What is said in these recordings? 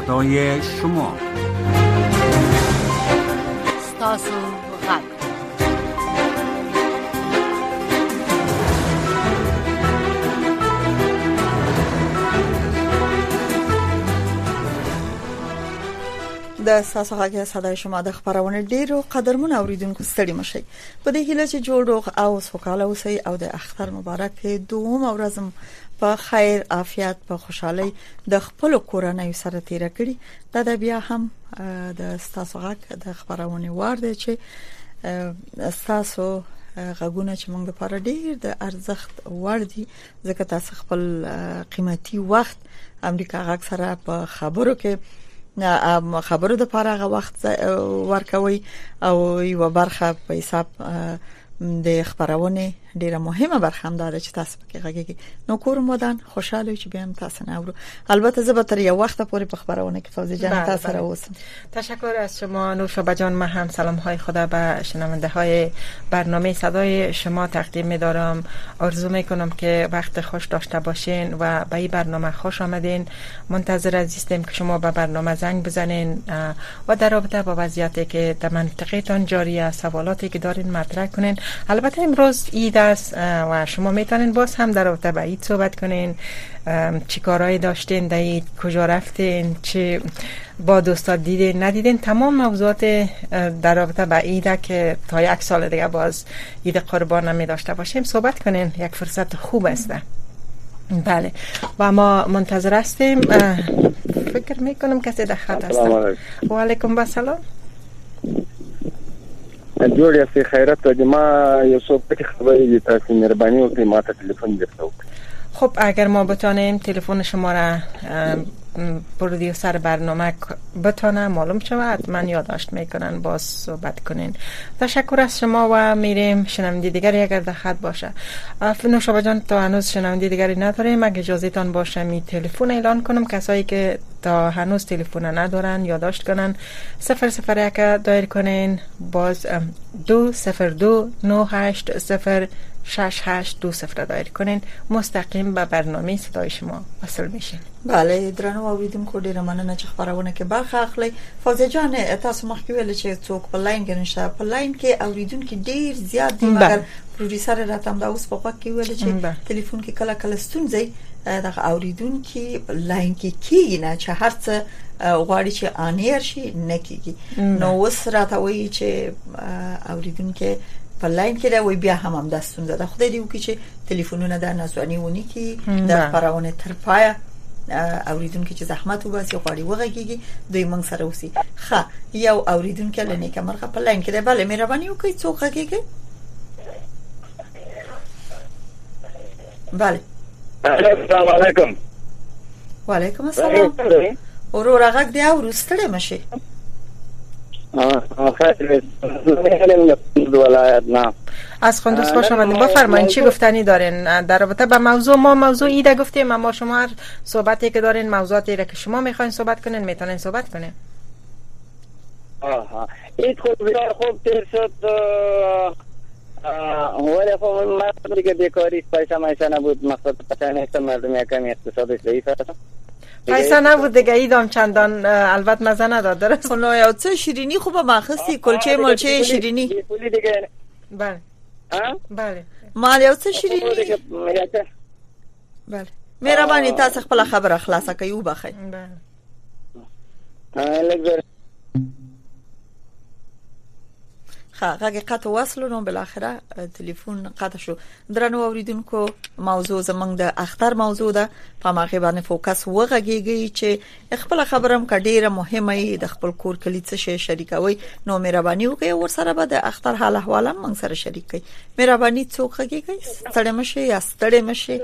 صدای شما. ستاسو غږ. د ستاسو غږ صدای شما د خبرونه ډیرو قدرمن اوریدونکو ستړي مشي په دې هیله چې جوړ روغ او سوکاله اوسئ او د اختر مبارک دوم ورځم په خیر عافیت په خوشحالي د خپل کورنۍ سره تیر کړي. دا د بیا هم د ستاسو غږ د خبرونه وار دی چې ستاسو غږونه چې موږ لپاره ډیر د ارزښت وړ دي ځکه تاسو خپل قیمتي وخت امریکا غږ سره په خبرو کې خبرو د پاره وخت ورکوي او یو برخه په حساب د خبرونه ډیره مهمه برخه هم ده چې تاسو پکې غږیږي. نو کوم ودان خوشاله چې بیا هم تاسو نه اورو. البته زه به تر یو وخت پورې په خبرونه کې فوزی جان تاسو سره اوسم. تشکر از شما نوشابه جان. من هم سلام های خدا به شنونده های برنامه صدای شما تقدیم می‌دارم. آرزو می‌کنم که وقت خوش داشته باشین و به این برنامه خوش آمدین. منتظر هستیم که شما به برنامه زنگ بزنین و در رابطه با وضعیتی که در منطقه‌تان جاری است سوالاتی که دارین مطرح کنین. البته امروز عید است و شما میتونین باز هم در رابطه با عید صحبت کنین. چی کارهایی داشتین در عید، کجا رفتین، چه با دوستا دیدین ندیدین، تمام موضوعات در رابطه با عید که تا یک سال دیگه باز عید قربان نمی داشته باشیم صحبت کنین. یک فرصت خوب است. بله و ما منتظر هستیم. فکر میکنم کسی در خط هست. و علیکم السلام. جوړ یې خیرت ته ما یو څه پټ خبرې دي تاسو مهرباني وکړئ ما ته تلیفون درته وکړئ. خب اگر ما بتانیم تلفن شما را پرودیوسر برنامه بتانه معلوم شود من یادداشت میکنن باز صحبت کنین. تشکر از شما و میریم شنونده دیگری اگر در خط باشه. نوشابه جان تا هنوز شنونده دیگری نداریم. اگه اجازه تان باشه می تلفن اعلان کنم کسایی که تا هنوز تلفن ندارن یادداشت کنن 001 دایر کنین باز 202 98 06820 دایر کنین مستقیم به برنامه صدای شما وصل میشین. بله درنو اوریدونکو ډیره مننه چې خبرونه کې برخه اخلي. فوزی جان تاسو مخکې ویل چې څوک په لاین کې نشته. په لاین کې اوریدونکو ډیر زیات دي مګر پروډوسر راتم دا اوس په وخت کې ویل چې ټلیفون کې کله کله ستونزې د اوریدونکو لاین کې کیږي نه چې هرڅه غواړي چې انیر شي نه کیږي. نو اوس راته وایي چې اوریدونکو په لاین کې دا وی بیا هم داستونه ده. خدای دې وکړي چې ټلیفونونه د نازونی ونی کې د خبرونه تر پای اوریدونکو چې زحمت وباسي غواړي وغږیږي دوی موږ سره اوسي. ښه یو اوریدونکو لنه کمرغه په لاین کې ده. بله مهرباني وکړئ څوک غږیږي. بله السلام علیکم. وعلیکم السلام. ورور غږ دی او ستړي مشي. از خندوس خوش آمدین. بفرمایید چی گفتنی دارین در رابطه با موضوع؟ ما موضوع ایده گفتیم اما شما هر صحبتی که دارین موضوعاتی را که شما میخواین صحبت کنین میتونین صحبت کنین. این خوب تیر شد ولی خب من دیگه بیکاری پیسه میشه نبود مقصد پتر نیست مردم یکمی اقتصادش ضعیف است. پیسه نبود دیگه ایدام چندان البته مزه نداد. درست خب یا چه شیرینی خوبه ماخستی کلچه ملچه شیرینی. پولی دیگه بله بله مال یو څه شیرینی. بله مهرباني تاسو خپل خبره خلاصه کوي وبخئ. بله هغه قطع وصل نو بل اخره تلیفون قطع شو. درنو اوریدونکو موضوع زمنګ د اختر موضوع ده په ماغه باندې فوکس وغږیږي چې خپل خبرم کډیره مهمه د خپل کور کلی څه شي شریکوي. نو مهرباني وکړئ ور سره به د اختر حال احوال هم سره شریک کړئ. مهرباني څوک غږیږي ستړي مشه یا ستړي مشه.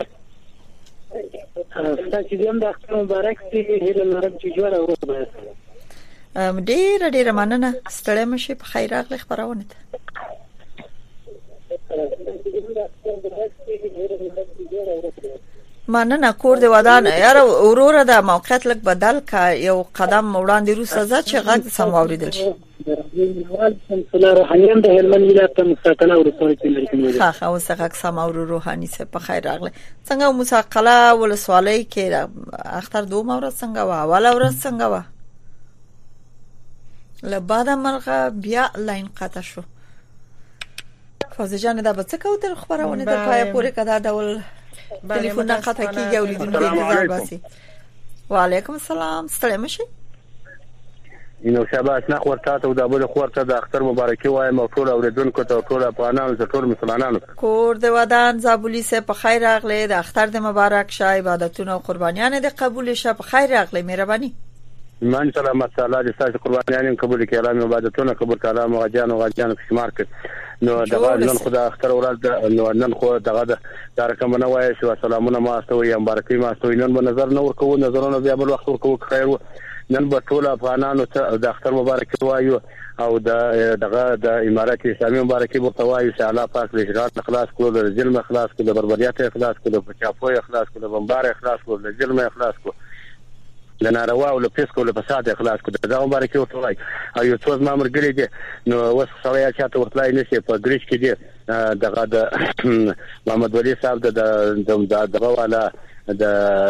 تاسو دې د اختر مبارک دي هیله لرم چې جوړه وره. ډیر ډیر مننه ستړي مشه په خیر راغلی خبرونه ته. مننه. کور د ودان یار اورور د موقعیت لک بدل کا یو قدم وړاندې روسه ځه چې غږ سم اوریدل شي. روحانیان د هلمند ولایت مساقله ولسوالۍ کې لري. ها اوس غږ سم اور روحاني سه په خیر راغله. څنګه مساقله ولسوالۍ کې اختر دوه ورځ څنګه وا اول ورځ څنګه وا لباده مرغه بیا لاین قطع شو. فوزي جان دا به څه کوو تر خبرونه د پای پورې کدا ډول تلیفون قطع کیږي او لیدونکو انتظار باسي. وعلیکم السلام ستړي مشي. نو شاباس نه ورته ته د ابل خورته د اختر مبارکي وایم او ټول اوریدونکو ته ټول افغانانو ته ټول مسلمانانو کور د ودان زابلی سه په خیر راغله. د اختر د مبارک شه عبادتونه او قربانیان د قبول شه په خیر راغله. مهرباني من سره مساله د تاسو قربانیان قبول کړه. عبادتونه قبول کړه مغاجان او غاجان په شمار کې. نو دغه نن خدای اختر ورځ نو نن خو دغه د رقم نه وای شو سلامونه ما استوي مبارکي ما استوي نن به نظر نه ورکو نظرونه بیا بل وخت ورکو خیر. نن به ټول افغانانو ته د اختر مبارکي وایو او دغه د امارات اسلامي مبارکي ورته وایو چې الله پاک دې شرات خلاص کړو د ظلم خلاص کړو د بربریت خلاص کړو د چاپوي خلاص کړو د بمبار خلاص کړو د ظلم خلاص کړو د ناروا او د فسق او د فساد خلاص کړو. دا مبارکي ورته وایي او یو څو ما مرګري دي نو وس سویا چې ته ورتلای نشي په ګریش کې دي دغه د محمد ولی صاحب د دغه والا د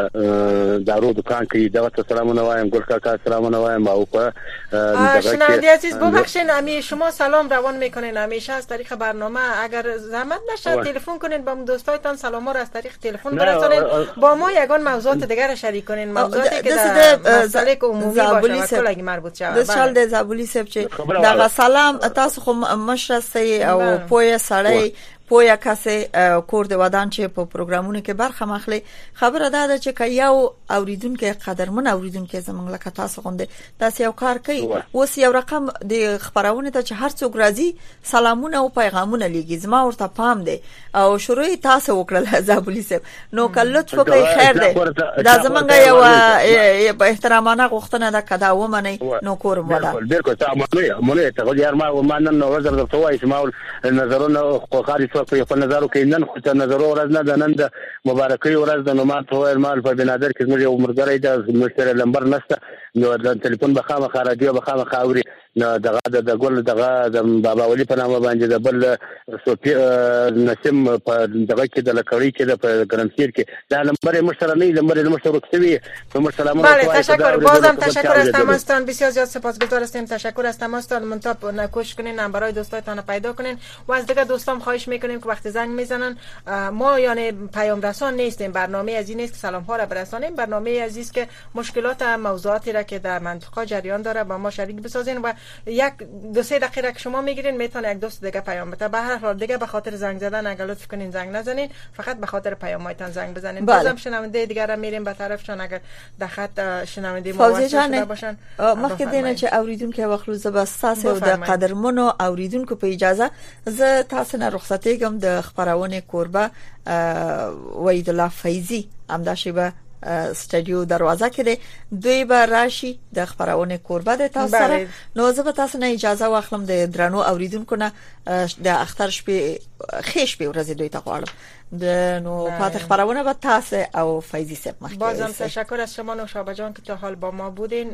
دارو دکان کې دغه سلامونه وایم ګل کاکا سلامونه وایم او په شنوندی عزیز ببخشید امی شما سلام روان میکنین همیشه از طریق برنامه اگر زحمت نشه تلفن کنین با دوستایتان سلام‌ها را از طریق تلفن برسونین با ما یگان موضوعات دیگر را شریک کنین موضوعاتی که در مسئله عمومی باشه و کلگی مربوط شود. د شال د زابلی صاحب چې دغه سلام تاسو خو مشرسته او پوهه سړی پویا کسه کور د ودان چې په پروګرامونو کې برخه مخلي خبره ده چې یو اوریدونکو قدرمن اوریدونکو زمونږ لکه تاسو غونډه تاسو یو کار کوي اوس یو رقم د خبرونه ته چې هر څوک راځي سلامونه او پیغامونه لګي زما ورته پام دی او شروع تاسو وکړل زابلی صاحب نو کله لطف کوي خیر دی دا زمونږ یو په احترامانه غوښتنه ده کدا ومني نو کور ودان بالکل تاسو مونږ ته غوډیار ما نن نظر د توای اسماعیل نظرونه خو خاري په نظر کې نن خو ته نظر ورځ نه د نن د مبارکي ورځ د نومات تویر مال په بنادر کې زموږ یو مرګري د مشتری لمبر نشته نو د ټلیفون بخامه رادیو بخامه خاوري نو دغه د ګل دغه د بابا ولی په نامه باندې د بل صوفي نسیم په دغه کې د لکړی کې د ګرمسیر کې دا لمبر مشتری نه لمبر مشتری کوي په سلام بله تشکر بازم تشکر از تماستان بسیار زیاد سپاسگزار هستیم تشکر از تماستان منتاب نکوش کنین نمبرای دوستایتان پیدا کنین و از دیگه دوستان خواهش میکنیم که وقتی زنگ میزنن ما یعنی پیام رسان نیستیم برنامه از این نیست که سلام ها را برسانیم برنامه از این است که مشکلات موضوعاتی را که در منطقه جریان داره با ما شریک بسازین و یک دو سه دقیقه که شما میگیرین میتونه یک دوست دیگه پیام بده به هر حال دیگه به خاطر زنگ زدن اگر لطف کنین زنگ نزنین فقط به خاطر پیامایتان زنگ بزنین بازم شنونده دیگه را میریم به طرفشان اگر در خط شنونده ما وصل باشن مخکې دینه چې اوریدونکو وخت روزه بس تاسو د قدرمنو اوریدونکو په اجازه زه تاسو نه رخصتي کوم د خبرونه کوربه وحید الله فیضی همداشي به استودیو دروازه کې دوی به راشي د خبرونه کوربه د تاسو سره نو زه به تاسو نه اجازه واخلم د درنو اوریدونکو نه د اختر شپې خېش په ورځ دوی ته غواړم د نو پات خبرونه به تاسو او فیضی صاحب مخکې بازم تشکر از شما نوشابه جان که تا حال با ما بودین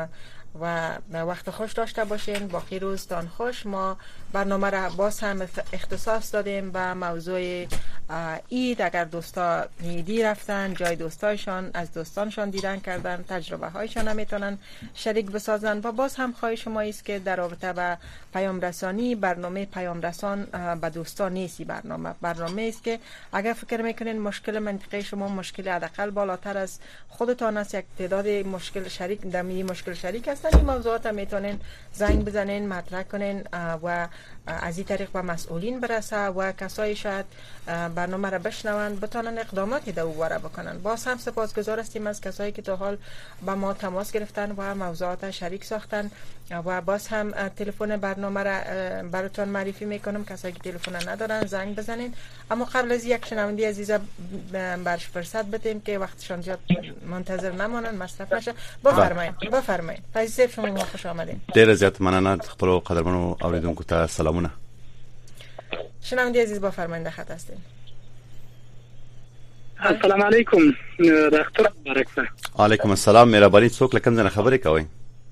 و وقت خوش داشته باشین باقی روزتان خوش. ما برنامه را باز هم اختصاص دادیم به موضوع عید اگر دوستا عیدی رفتن جای دوستایشان از دوستانشان دیدن کردن تجربه هایشان هم میتونن شریک بسازن و باز هم خواهش ما است که در رابطه با پیام رسانی برنامه پیام رسان به دوستان نیست برنامه است که اگر فکر میکنین مشکل منطقه شما مشکل حداقل بالاتر از خودتان است یک تعداد مشکل شریک دمی مشکل شریک است این موضوعات میتونین زنگ بزنین مطرح کنین و از این طریق به مسئولین برسه و کسایی شاید برنامه را بشنون بتونن اقداماتی در او باره بکنن. باز هم سپاسگزار هستیم از کسایی که تا حال با ما تماس گرفتن و موضوعات شریک ساختن و باز هم تلفن برنامه را براتون معرفی میکنم کسایی که تلفن ندارن زنگ بزنین اما قبل از یک شنونده عزیز برش فرصت بدیم که وقتشان زیاد منتظر نمانن مصرف نشه. بفرمایید فیض شما خوش آمدین. ډیر زیات مننه خپل قدرمنو اوریدونکو ته سلامونه. شنونده عزیز بفرمایید خط هستین. السلام علیکم ډاکټر برکت. علیکم السلام. مهرباني څوک لکم نه خبرې کوي؟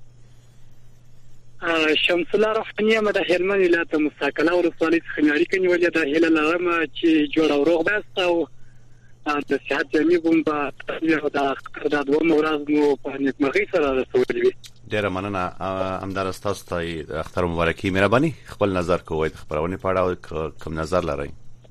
شمس الله روحاني مده هلمند ولایت مستقله ولسوالۍ څخه اړیکه نیولې ده. هله لرم چې جوړ او روغ بست او د صحت جامع بوم په تاسو د دوه ورځ مو په نیکمرغي سره رسولې وي. ډیره مننه همدار تاسو ته اختر مبارکي. مهرباني خپل نظر کوئ د خبرونه په اړه کوم نظر لرئ؟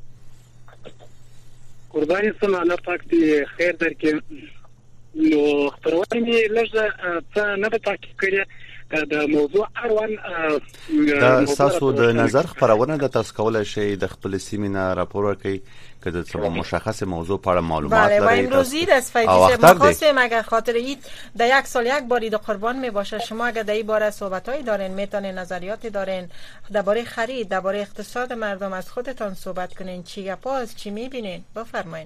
قرباني سم الله پاک دې خیر درکې. نو خبرونه لږه څه نه تحقیق کړی د موضوع اړوند دا تاسو د نظر خبرونه د تاسو کولای شئ د خپل سیمینار راپور ورکړئ که د څه مشخص موضوع په اړه معلومات دارید. بله و امروزی از فیضی ما خواستیم اگر خاطر عید در یک سال یک باری در قربان می باشه، شما اگر در این باره صحبتایی دارین، میتونین نظریاتی دارین درباره خرید، درباره اقتصاد مردم از خودتان صحبت کنین، چی گپاست، چی میبینین؟ بفرمایید.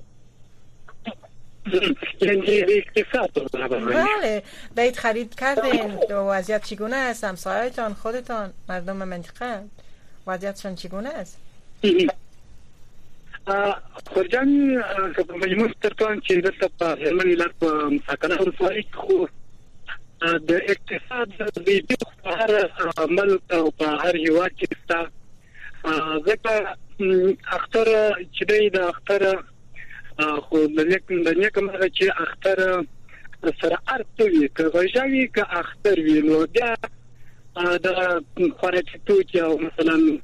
بله دایید خرید کردین، وضعیت چگونه است؟ همسایه‌تان، خودتان، مردم منطقه وضعیتشان چگونه است؟ خرجانی که په مجموع ترتان چې دلته په هلمند ولایت په مساکنه ولسوالۍ کې خو د اقتصاد د دې په هر عمل او په هر هیواد کې ستا ځکه اختر چې د اختر خو د نیک مرغه چې اختر سره ارتوي که غژاوي که اختر وي نو بیا د خوراکي توکي او مثلا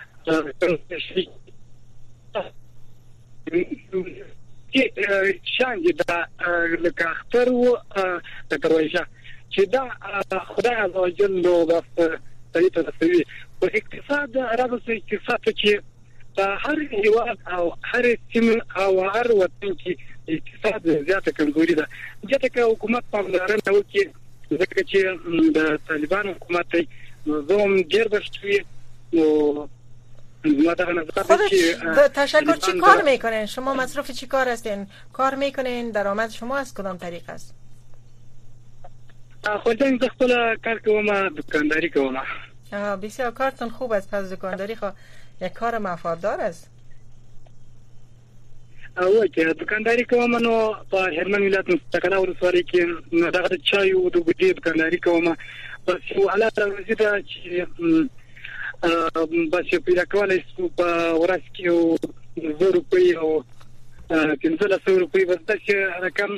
شان دا لکه اختر و د کرویشا چې دا خدای عزوجل نو بس تایید رسوي په اقتصاد راځي اقتصاد چې هر هیواد او هر سیمه او هر وطن کې اقتصاد زیاته کمزوري ده. ځکه چې حکومت پاملرنه وکړي ځکه چې د طالبان حکومت نظام ډیر بشوي نو خودش تشکر چی کار میکنین؟ شما مصرف چی کار هستین؟ کار میکنین؟ درآمد شما از کدام طریق است؟ خودم خپل کار کوم، دکانداری کوم. بسیار کارتون خوب است. پس دکانداری خو یک کار مفاددار است. او که دکانداری کوم نو په هلمند ولایت مستقله ولسوالۍ کې دغه چای او د بوټي دکانداری کوم. بس یو حالت راځي دا چې بس پیدا کولای شو په ورځ کې 2 روپۍ او 1500 روپۍ بس چې رقم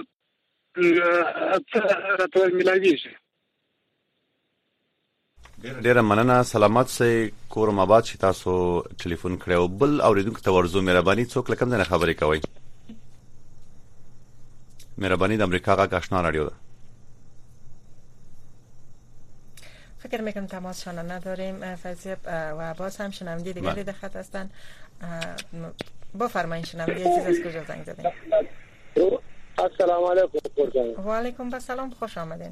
راته ملاويږي. ډیره مننه. سلامات سي کورم آباد چې تاسو ټلیفون کړو. بل اوریدونکو ته ورزو مهرباني څوک لکم نه خبرې کوي؟ مهرباني د امریکا غا آشنا رادیو ده. فکر میکنم تماسشان نداریم فضیب و باز هم شنونده دیگری در خط هستن. بفرمایید شنونده چیز از کجا زنگ زدین؟ السلام علیکم. و علیکم السلام، خوش آمدین.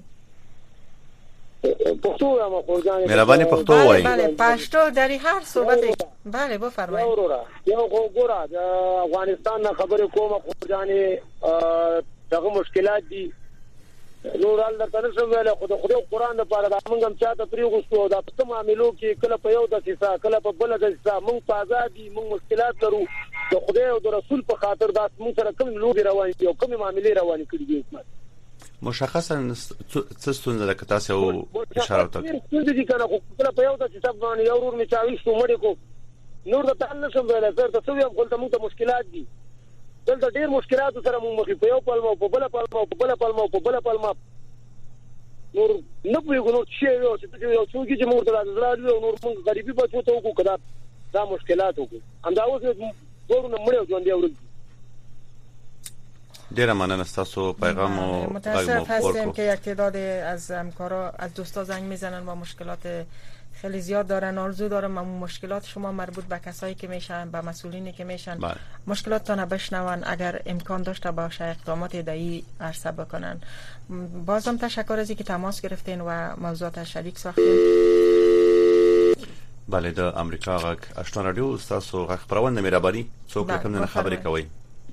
پښتو ما خورجان مهرباني پښتو وایي. بله پښتو در هر صحبت. بله بفرمایید. یو ګوره د افغانستان نه خبرې کوم خورجان دغه مشکلات دي نورال د تنسم ویل خدای قرآن لپاره دا موږ هم چاته پریغوستو دا په معاملو کې کله په یو د سیسا کله په بل د سیسا موږ په ازادي موږ مشکلات لرو د خدای او د رسول په خاطر دا موږ سره کوم لوبي روان دي او کوم معاملې روان کړي دي. مشخصا څه ستونزه ده که تاسو اشاره وکړئ؟ ستونزه دي کنه کله په یو د سیسا باندې یو ورور می چاوي شو مړ کو نور د تعال نشم ویل زه ته څه یم خپل موږ ته مشکلات دي دلته ډیر مشکلات سره موږ مخې په یو پلمو په بل پلمو په بل پلمو په بل پلمو نور نه پوهیږو نور چې یو چې څوک چې موږ ته راځي نور موږ غریبي بچو ته وکړو کدا دا مشکلات وکړو همدا اوس ورونه مړ ژوند دی ورته. ډیره مننه تاسو پیغام او متاسف هستیم که یک تعداد از همکارا از دوستا زنگ میزنن و مشکلات خیلی زیاد دارن. آرزو دارم اون مشکلات شما مربوط به کسایی که میشن به مسئولینی که میشن مشکلاتتان بشنون اگر امکان داشته باشه اقدامات دایی عرضه بکنن. بازم تشکر از اینکه تماس گرفتین و موضوعات شریک ساختین. بله د امریکا غږ آشنا رادیو تاسو غږ خبرونه مهرباني څوک کوم نه خبرې کوي؟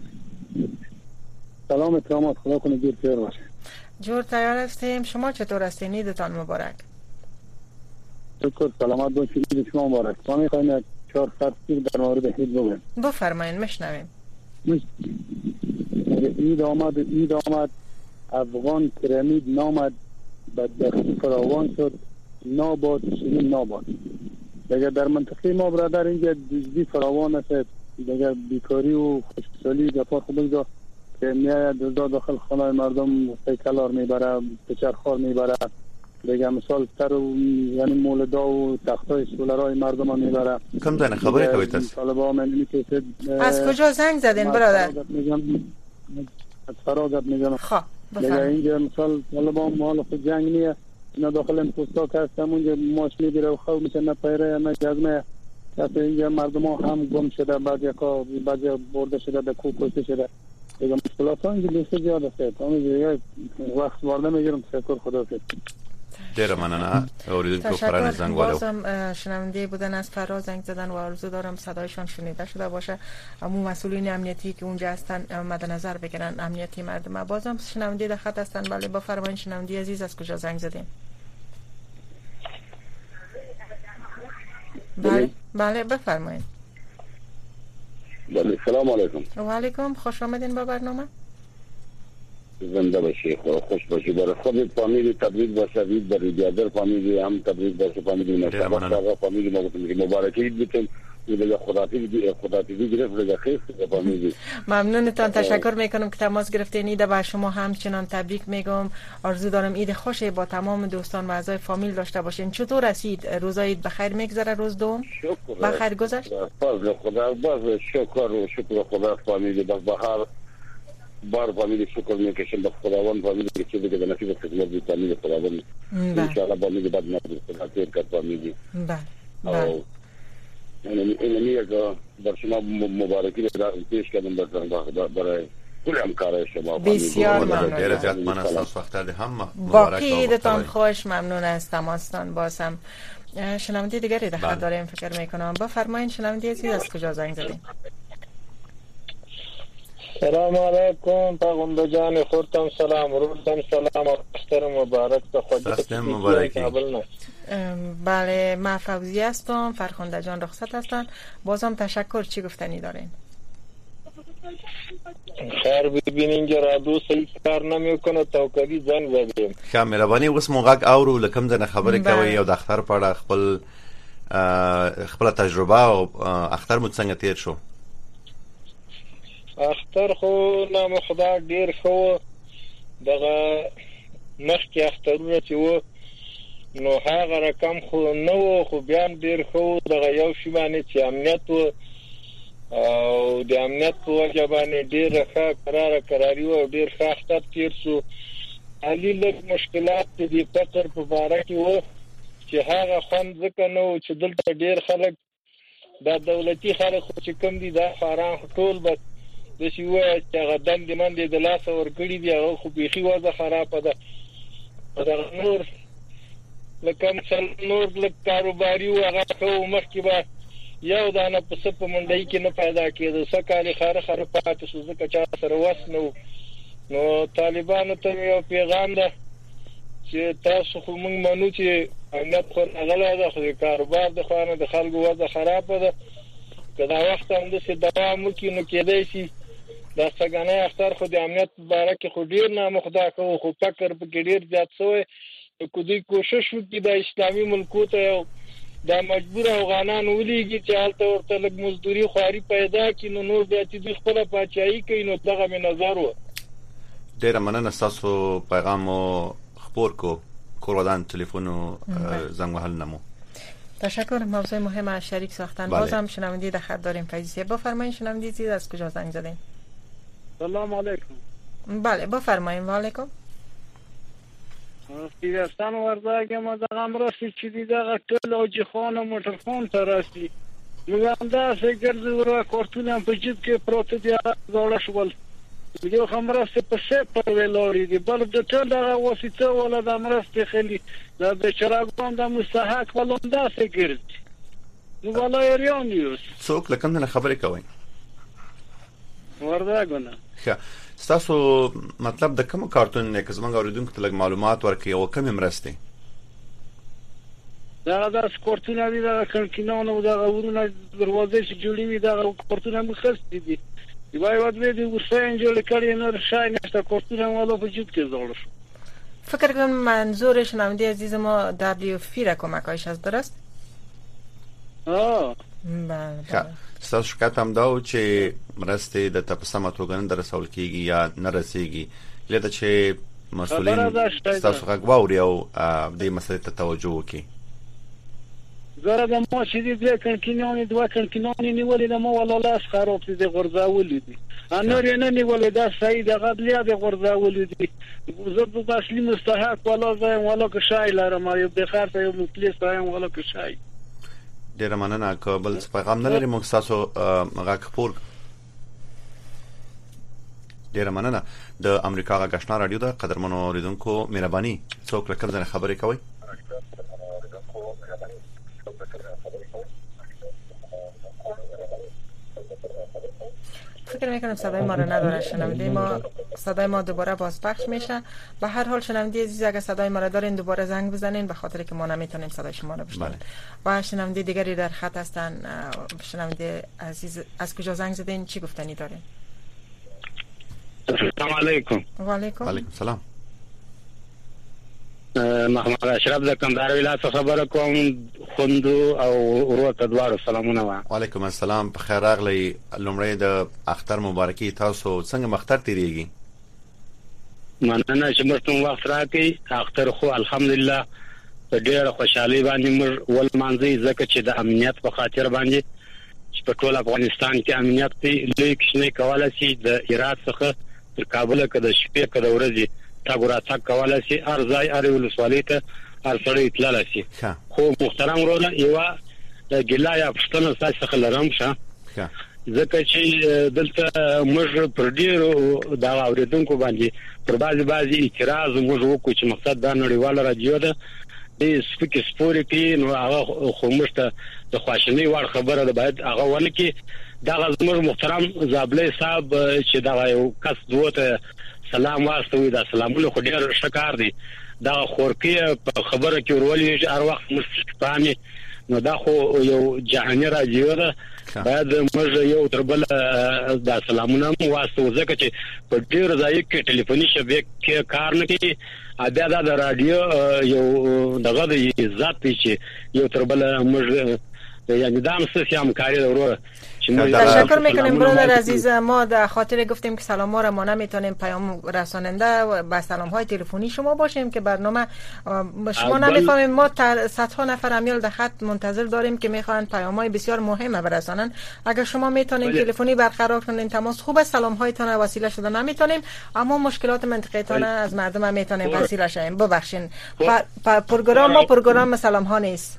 سلام احترامات، خدا کنه جور تیار باشه. جور تیار هستیم. شما چطور هستین؟ عیدتان مبارک. شکر سلامت باشید. عید شما مبارک. ما می‌خوایم 4 ساعت در مورد عید بگیم. بفرمایید میشنویم. اید آمد افغان پیرامید نامد بدبختی فراوان شد ناباد شیرین ناباد. دیگه در منطقه ما برادر اینجا دزدی فراوان است دیگه بیکاری و خوشحالی گپار خوب بگذار که میاد دزدا داخل خانه مردم سیکلار میبره پچرخوار میبره دیگه مثال تر و یعنی مولدا و تختای سولرای مردم ها میبره. کم دانه خبری کوي تاسو طالبان منی که از کجا زنگ زدین برادر؟ از فراغت میگم. خب دیگه اینجا مثال طالبان مال خود جنگ نیه اینا داخل این پوستا هستن اونجا ماش میگیره و خواه میشه نه پیره نه جزمه کسی اینجا مردم ها هم گم شده بعضی برده شده در کوه کشته شده دیگه مشکلات ها اینجا بسیار زیاد است. همینجا وقت وارده میگیرم تشکر خداحافظ. ډیره مننه اوریدونکو فران زنگوالو. بازم شنونده بودن از فراز زنگ زدن و آرزو دارم صدایشان شنیده شده باشه. اما مسئولین امنیتی که اونجا هستن مد نظر بگیرن امنیتی مردم. بازم شنونده در خط هستن. بله بفرمایید شنونده عزیز از کجا زنگ زدین؟ بله بفرمایید. بله سلام علیکم. و علیکم خوش آمدین به برنامه. زنده باشی خوش باشی برای خودت فامیلی تبریک باشه برای دیگر فامیلی هم تبریک باشه فامیلی مشتاق فامیلی ما گفتیم مبارکی بیتم دیگه خداحافظی گرفت دیگه خیر فامیلی. ممنونتان تشکر میکنم که تماس گرفتین. عید به شما همچنان تبریک میگم. آرزو دارم عید خوشی با تمام دوستان و اعضای فامیل داشته باشین. چطور رسید روزای عید بخیر میگذره؟ روز دوم بخیر گذشت؟ فضل خدا باز شکر خدا فامیلی باز بهار بار فامیلی شکر میکشم به خداوند فامیلی که دیگه به نصیب خدمت دی فامیلی خداوند ان شاء الله فامیلی بعد نبود خدا خیر کرد فامیلی. بله این میگه در شما مبارکی را پیش کردم برای کل همکارای شما. بسیار ممنون. ډیره زیات مننه تاسو وخت دې هم باقی عیدتان خوش. ممنون از تماستان. بازم شنونده دیگری در خط داریم فکر میکنم. بفرمایید شنونده عزیز از کجا زنگ زدین؟ سلام علیکم پیغمبر جان خورتم سلام روزم سلام اختر مبارک به خودت مبارکی. بله من فوزی هستم. فرخنده جان رخصت هستن. بازم تشکر. چی گفتنی دارین؟ خیر ببینین که رادیو صحیح کار نمیکنه توکلی زنگ زدیم. ښه مهرباني اوس مو غږ اورو لکم ځنه خبرې کوي او د اختر په اړه خپل تجربه او اختر مو څنګه تیر شو؟ اختر خو نام خدا ډیر خو دغه مخکې اخترونه چې و نو هغه رقم خو نو خو بیان ډیر خو دغه یو شی باندې چې امنیت او د امنیت په وجه باندې ډیر ښه قراری او ډیر ښه اختر تیر شو. علي لږ مشکلات دي فقر په باره کې و چې هغه خوند ځکه نو چې دلته ډیر خلک دا دولتي خلک چې کم دي دا فاران ټول بس د شي وای چې هغه دند من دي د لاس ورګړي دي هغه خو بيخي وضع خراب ده. دا نور لکه مثلا نور لک کاروباري او هغه خو مخکې به یو دانه په سپ منډي کې نه پیدا کېده سکالي خره پاتې شو ځکه چا سره وس نو طالبانو ته یو پیغام ده چې تاسو خو موږ منو چې امنیت خو غلا ده خو کاروبار د خوانه د خلکو وضع خراب ده که دا وخت هم د څه دوام وکړي نو کېدای شي دا څنګه اختر خو د امنیت باره کې خو ډیر نام خدا کو خو فکر په ډیر زیات شوی کو دوی کوشش وکړي د اسلامي ملکو ته دا مجبور افغانان ولېږي چې حالت ورته لږ مزدوري خواري پیدا کړي نو نور بیا چې دوی خپل پاچاهي کوي نو دغه مې نظر و. ډیره مننه تاسو پیغام خبر کو کورودان تلفن زنگ وهل نمو. تشکر. موضوع مهم از شریک ساختن. بازم شنونده در خط داریم. فیضیه بفرمایید شنونده عزیز از کجا زنگ زدین؟ سلام علیکم. بله بفرمایید. و علیکم. پیرستان ورداگه ما دغم راستی چی دیده ټول او جخان و موټر خان ته راستی موږ هم داسې ګرځو را کارتونم په جیب کې پروت دي زاړه شول یو هم راستی په سپر ویلوري دي بل د ټول دغه واسطه ولا د مرستې خلی د بچراګان د مستحق ولوم داسې ګرځي نو ولا یریان یوس څوک لکه نه خبرې کوي ورداګونه. ښه تاسو مطلب د کوم کارتون نه که زمونږ اوریدونکو ته لږ معلومات ورکړي او کوم مرستې دا د کارتونه دي د کلکینانو د ورونه دروازې چې جوړوي دا کارتونه مخصص دي یو دوی دی وساین جوړ کړی نو شای نشته کورتونه والا په جیب کې زوړ شو. فکر کنم منظور شنونده عزیز ما WFP را کمکایش است، درست؟ بله. ستاسو شکایت هم دا و چې مرستې د تپسمه توګه نه رسول کیږي یا نه رسیږي، لکه چې مسؤلین ستاسو غږ واوري او دې مسلې ته توجه وکړي. زره د ما چې دې کنکینونی دوه کنکینونی نیولې د ما ولا لاس خراب دي غرزاولې دي انور نه نیولې دا صحیح د غبلیا د غرزاولې دي زه د اصلي مستحق ولا زایم ولا که شای لرم یو د خرته یو مفلس رایم ولا که شای. ډیر مننه. کابل پیغام نه لري موږ تاسو غږ خپور. ډیر مننه. د امریکا غږ آشنا رادیو د قدرمنو اوریدونکو مهرباني څوک لکه ځنه خبرې کوي. فکر میکنم صدای ما رو نداره شنونده ما، صدای ما دوباره بازپخش میشه. به هر حال شنونده عزیز اگر صدای ما رو دارین دوباره زنگ بزنین به خاطر که ما نمیتونیم صدای شما رو بشنویم. و شنونده دیگری در خط هستن. شنونده عزیز از کجا زنگ زدین؟ چی گفتنی دارین؟ السلام علیکم. و علیکم سلام. محمد اشرف د کندهار ولایت خبره کوم، خوندو او ورته دوار سلامونه. وعلیکم السلام. په خیر راغلی. لومړی د اختر مبارکي. تاسو څنګه مختر تیریږي؟ مننه چې مرتم وخت راکې. اختر خو الحمدلله په ډېر خوشحالي باندې مر ول مانځي، ځکه چې د امنیت په خاطر باندې چې په ټول افغانستان کې امنیت لوی کښنه کوله شي د هرات څخه تر کابل کې د شپې کې د ورځې تاګورا تک کوله شي ارزای اره ولسوالۍ ته ارسړې اطلاع شي. خو محترم وروره یو د ګلا یا پښتنه څخه لرم شه ځکه چې دلته موږ پر ډیرو دا اوریدونکو باندې پر بعضي اعتراض موږ وکړو چې مقصد دا نړیواله رادیو ده د سپیک سپوري کې نو هغه خو موږ ته د خواشنۍ وړ خبره ده، باید هغه ولکه دا زموږ محترم زابلې صاحب چې دا یو کس دوته سلام واستوي، دا سلامونه خو ډیر شکار دي، دا خورکې په خبره کې ورولې هر وخت مستقامي نو دا خو یو جهاني راځي ده، باید موږ یو تر بل دا سلامونه واستو ځکه چې په ډیر ځای کې ټلیفوني شبکې کار نه کوي. ادا د رادیو یو دغه د عزت چې یو تر بل موږ یعنی دام سیام کاری ورو. تشکر میکنیم برادر عزیز. ما در خاطر گفتیم که سلام ها را ما نمیتونیم پیام رساننده با سلام های تلفنی شما باشیم که برنامه شما نمیفهمیم. ما صدها نفر امیال در خط منتظر داریم که میخوان پیام های بسیار مهمه برسانن. اگر شما میتونین تلفنی برقرار کنین تماس خوبه، سلام هایتان وسیله شده نمیتونیم، اما مشکلات منطقیتان از مردم هم میتونیم وسیله شیم. ببخشین پروگرام ما پروگرام سلام ها نیست.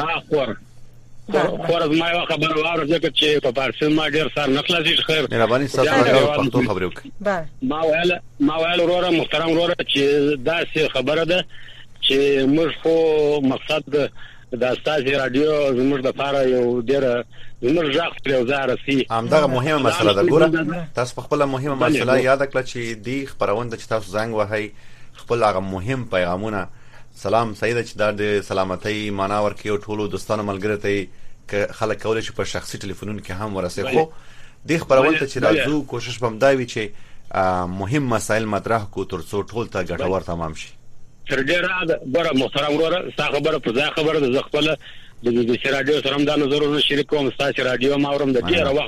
خورز ما یو خبر واره ځکه چې په پارسل ما ډیر سر نخلاصي خیر مهرباني تاسو راغلو پښتو خبرو کې. ما ویل وروره محترم وروره چې دا څه خبره ده چې موږ خو مقصد د استاد رادیو زموږ د لپاره یو ډیر زموږ ځخ یو زاره سي همدغه مهمه مسله ده. ګوره تاسو خپل مهمه مسله یاد کړئ چې دی خبرونه چې تاسو زنګ وهي خپل هغه مهم پیغامونه سلام سید چې د سلامتی معنا ورکي او ټولو دوستانو ملګرو ته خلک کولای شي په شخصي ټلیفونونو کې هم ورسې. خو د خبرونه چې راځو کوشش بم دا وی چې مهم مسایل مطرح کو ترڅو ټول ته ګټور تمام شي. تر ډیره بره محترم وروره څنګه خبره په ځای خبره د خپل د رادیو سره هم د نظرونو شریک کوم. ستاسو رادیو ما ورم د ډیره وخت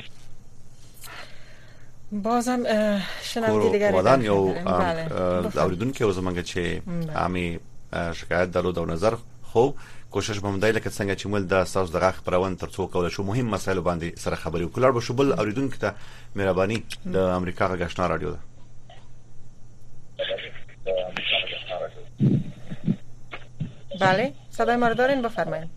بازم شنونده دیگه ودان یو اوریدونکو زمونږ چې امي شکایت درلود او نظر خو کوشش به مدایله که څنګه چې مول د اساس دغه خبرونه ترڅو کول شو مهم مسایل باندې سره خبرې وکړو. به شبل اوریدونکو ته مهرباني د امریکا غږ آشنا رادیو ده. بله صدای ما رو دارین بفرمایید.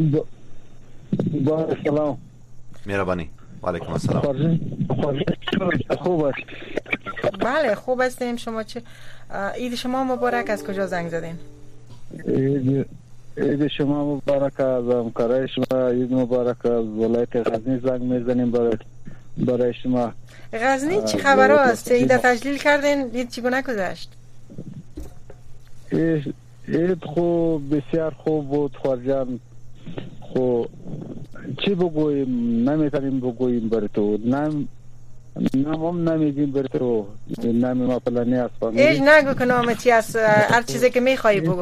با سلام. مهربانی. و علیکم السلام. خوب است. بله خوب هستیم. شما چه عید شما مبارک. از کجا زنگ زدین؟ عید شما مبارک. از همکارای شما عید مبارک. از ولایت غزنی زنگ میزنیم برای شما. غزنی چه خبر است؟ عید تجلیل کردین؟ عید چگونه گذشت؟ عید خوب بسیار خوب بود خورجان. خو چی بگوییم نمیتونیم بگوییم بر تو. نامم نمیدیم برتو نامی ما فلانی است ایش نگو که نام چی است، هر چیزی که میخوایی بگو.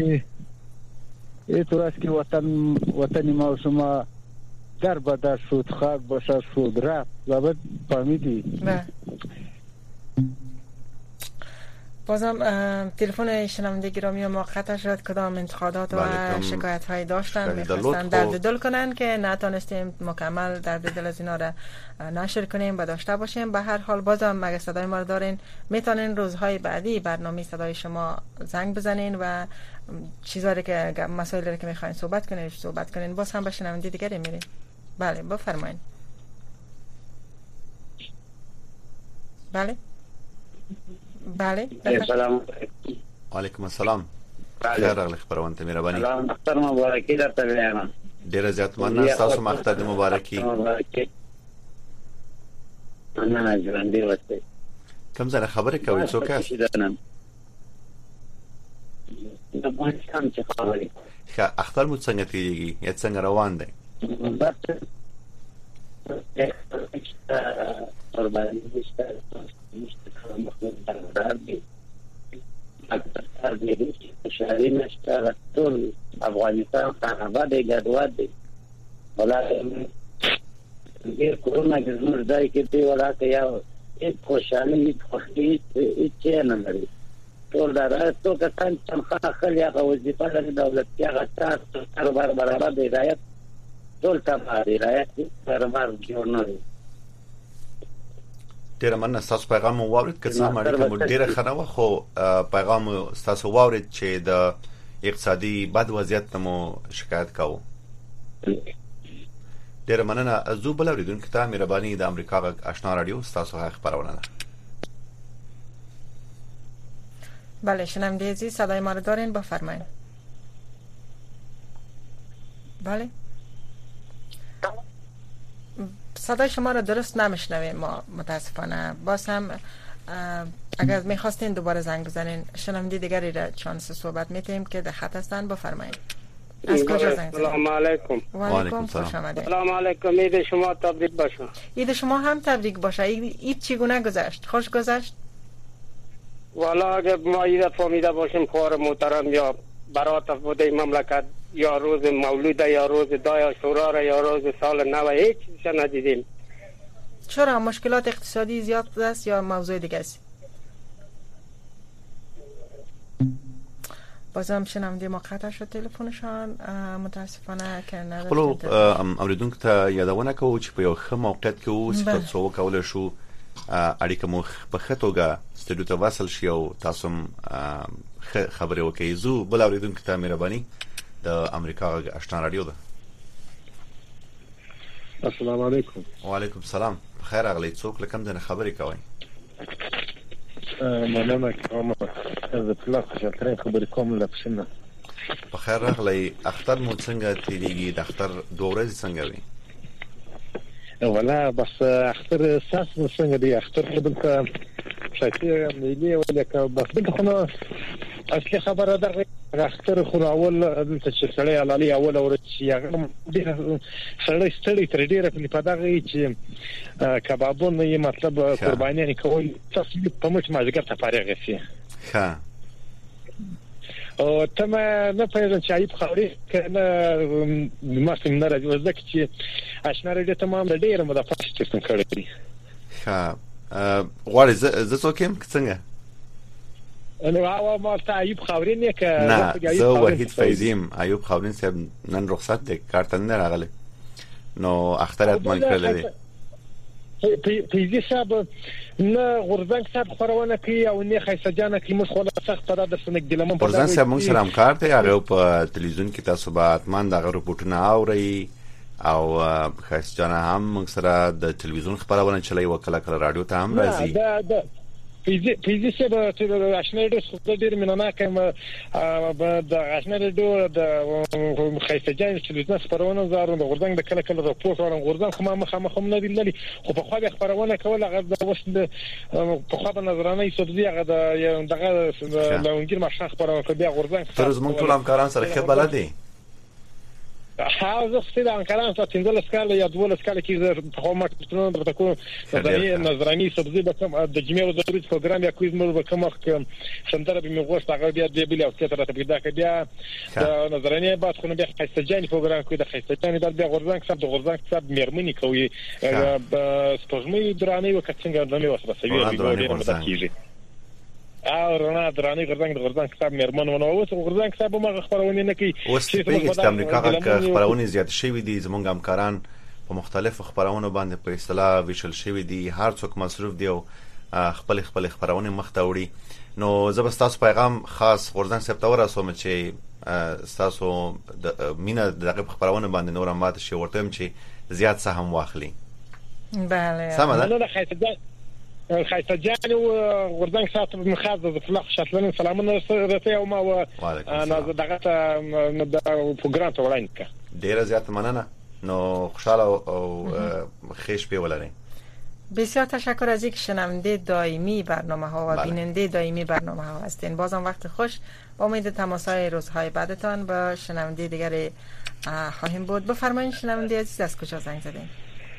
این طور است که وطن ما و شما در بدر شد، خاک باشد شد، رفت زبط فهمیدی؟ نه. بازم تلفن شنونده گرامی ما قطع شد. کدام انتقادات و شکایت هایی داشتن میخواستن درد دل کنن که نتونستیم مکمل درد دل از اینا را نشر کنیم و داشته باشیم. به هر حال بازم اگه صدای ما رو دارین میتونین روزهای بعدی برنامه صدای شما زنگ بزنین و چیزایی که مسائلی که میخواین صحبت کنین. باز هم به شنونده دیگری میریم. بله بفرمایید. بله سلام علیکم السلام. خیر راغلی خبرونه مهرباني. سلام اختر مبارکي درته وایم. ډیر زیات مننه تاسو مختار د مبارکي. انا ژوندې وته. کوم ځای خبرې کوي څوک است؟ د افغانستان څخه خبرې. اختر مو څنګه تیریږي؟ یا څنګه روان دی؟ شهري نشته ټول افغانستان خرابه دی ګډوډ دی ولکه ډېر کرونا کې زموږ ځای کې دی ولکه یو هیڅ خوشحالي هیڅ نه لري ټول دا څو کسان تنخواه اخلي هغه وظیفه لري دولتي هغه کاروبار برابر دی رعایت ټول تباه دی رعایت کاروبار جوړ نه دی. ډیره مننه تاسو پیغام مو واورید که څه مړ کوم ډیره خنوه خو پیغام تاسو واورید چې د اقتصادي بد وضعیت مو شکایت کاوه. ډیره مننه. زو بل اوریدونکو ته مهرباني د امریکا غږ آشنا رادیو تاسو هغه خبرونه ده. بله شنونده عزیز صدای ما رو دارین بفرمایید. بله صدای شما رو درست نمیشنویم ما متاسفانه. باز هم اگر میخواستین دوباره زنگ بزنین شنونده دیگری را چانس صحبت میتیم که در خط هستن بفرمایید. از کجا زنگ زدید؟ سلام علیکم. و علیکم خوش آمدید. سلام علیکم. عید شما تبریک باشه. عید شما هم تبریک باشه. عید چگونه گذشت؟ خوش گذشت؟ والا اگه ما عید فهمیده باشیم خوار محترم یا برات بوده مملکت یا روز مولود یا روز دای شورا یا روز سال نو هیچ چیز ندیدیم. چرا مشکلات اقتصادی زیاد است یا موضوع دیگه است؟ بازم شنونده ما قطع شد تلفنشان متاسفانه که نداشتن. خپل اوریدونکو ته یادونه کوو چې په یو ښه موقعیت کې اوس په څو وکول شو اړیکه مو په ښه توګه ستډیو ته وصل شي او تاسو خبرې وکړئ. زو بل اوریدونکو ته مهرباني د امریکا غږ آشنا رادیو ده. السلام علیکم. وعلیکم السلام. خیر اغلی څوک لکم دنه خبرې کوي؟ مننه کوم از پلاس شلترین خبرې کوم لپسنه. په خیر راغلی. اختر مو څنګه تیریږي؟ د اختر دوه ورځې څنګه وي؟ ولا بس اختر اساس څنګه دی؟ اختر دلته شاته ملي ولکه بس دلته خو اصلي خبره ده. اختر خو اول دلته چې سړی علالي اول ورځ یې ډېر سړی ستړي تر ډېره په دغه چې کبابونه یې مطلب قرباني کول تاسو په مټ ماجګر ته فارغ شي. ها او ته نه پېژنې چې ایب خوري کنه ما څنګه راځي ځکه چې آشنا رډه تمام د ډېر مده پاتې څنګه کړی. ها غواړې زه څوکم څنګه؟ نو ما ته ایب خوري نه که نه زه وحید فیضیم. ایوب خورین صاحب نن رخصت دی کارته نه راغلی نو اخترات من کړل دی. پیزی صاحب نه غورزنګ صاحب خورونه کوي او نه خیسه جان کوي. موږ خو لا سخت پر درسنه ګلمن په غورزنګ صاحب موږ سره همکار دی. هغه په تلویزیون کې تاسو به اتمان دغه رپورټونه اوري او خیسه جان هم موږ سره د تلویزیون خبرونه چلای وکړه کله رادیو ته هم راځي. پیزی صاحب ته آشنا رډیو څخه ډیر مننه کوم. د آشنا رډیو د خیسه جان تلویزیون خبرونه زارو د غورزنګ د کله کله راپورټ ورن غورزنګ خو ما مخه نه دی لري خو په خو خبرونه کول هغه د وسل په خو نظرانه سبزی هغه دغه لونګیر ماشه خبرونه کوي غورزنګ. تر زمونږ ټول همکاران سره ښه بلد دي. هذا خصيصا انقران ستنزل سكالا يا دول سكالا كي تقوم تكون نظراني سبزي بكم دجمير ضروري بروجرام يا كويز مر بكم سندره بمغوش تاع بيا بلا وكثره تبدا كبيا نظراني بعد خلينا بيا حيستجاني بروجرام كده حيستجاني بعد بيا غرزان كسب ميرمني كوي سبوزمي دراني وكتسنجا دمي وصبا سيو بيقولوا مدكيجي رانا دراني غرزان کتاب مرمن ونو اوس غرزان کتاب ما خبرونه نه کی اوس په امریکا کې خبرونه زیات شوي دي زمونږ همکاران په مختلفو خبرونو باندې په اصطلاح ویشل شوي دي هر څوک مصروف دی او خپل خبرونه مخته وړي نو زبستاسو پیغام خاص غرزان سپتور اسوم چې تاسو د مینا دغه خبرونه باندې نور مات شي ورته چې زیات سهم واخلي بله سمه خايسة جاني وغردان كسات بمخاض فلاح شاتلين سلامنا رتي وما أنا دعت بروجرام تورينك دير زیات مننه نو خوشحال او خیش به ولرین. بسیار تشکر از اینکه شنونده دائمی برنامه‌ها و بیننده دائمی برنامه‌ها هستین. بازم وقت خوش، با امید تماس‌های روزهای بعدتان با شنونده دیگر خواهیم بود. بفرمایید شنونده عزیز از کجا زنگ زدین؟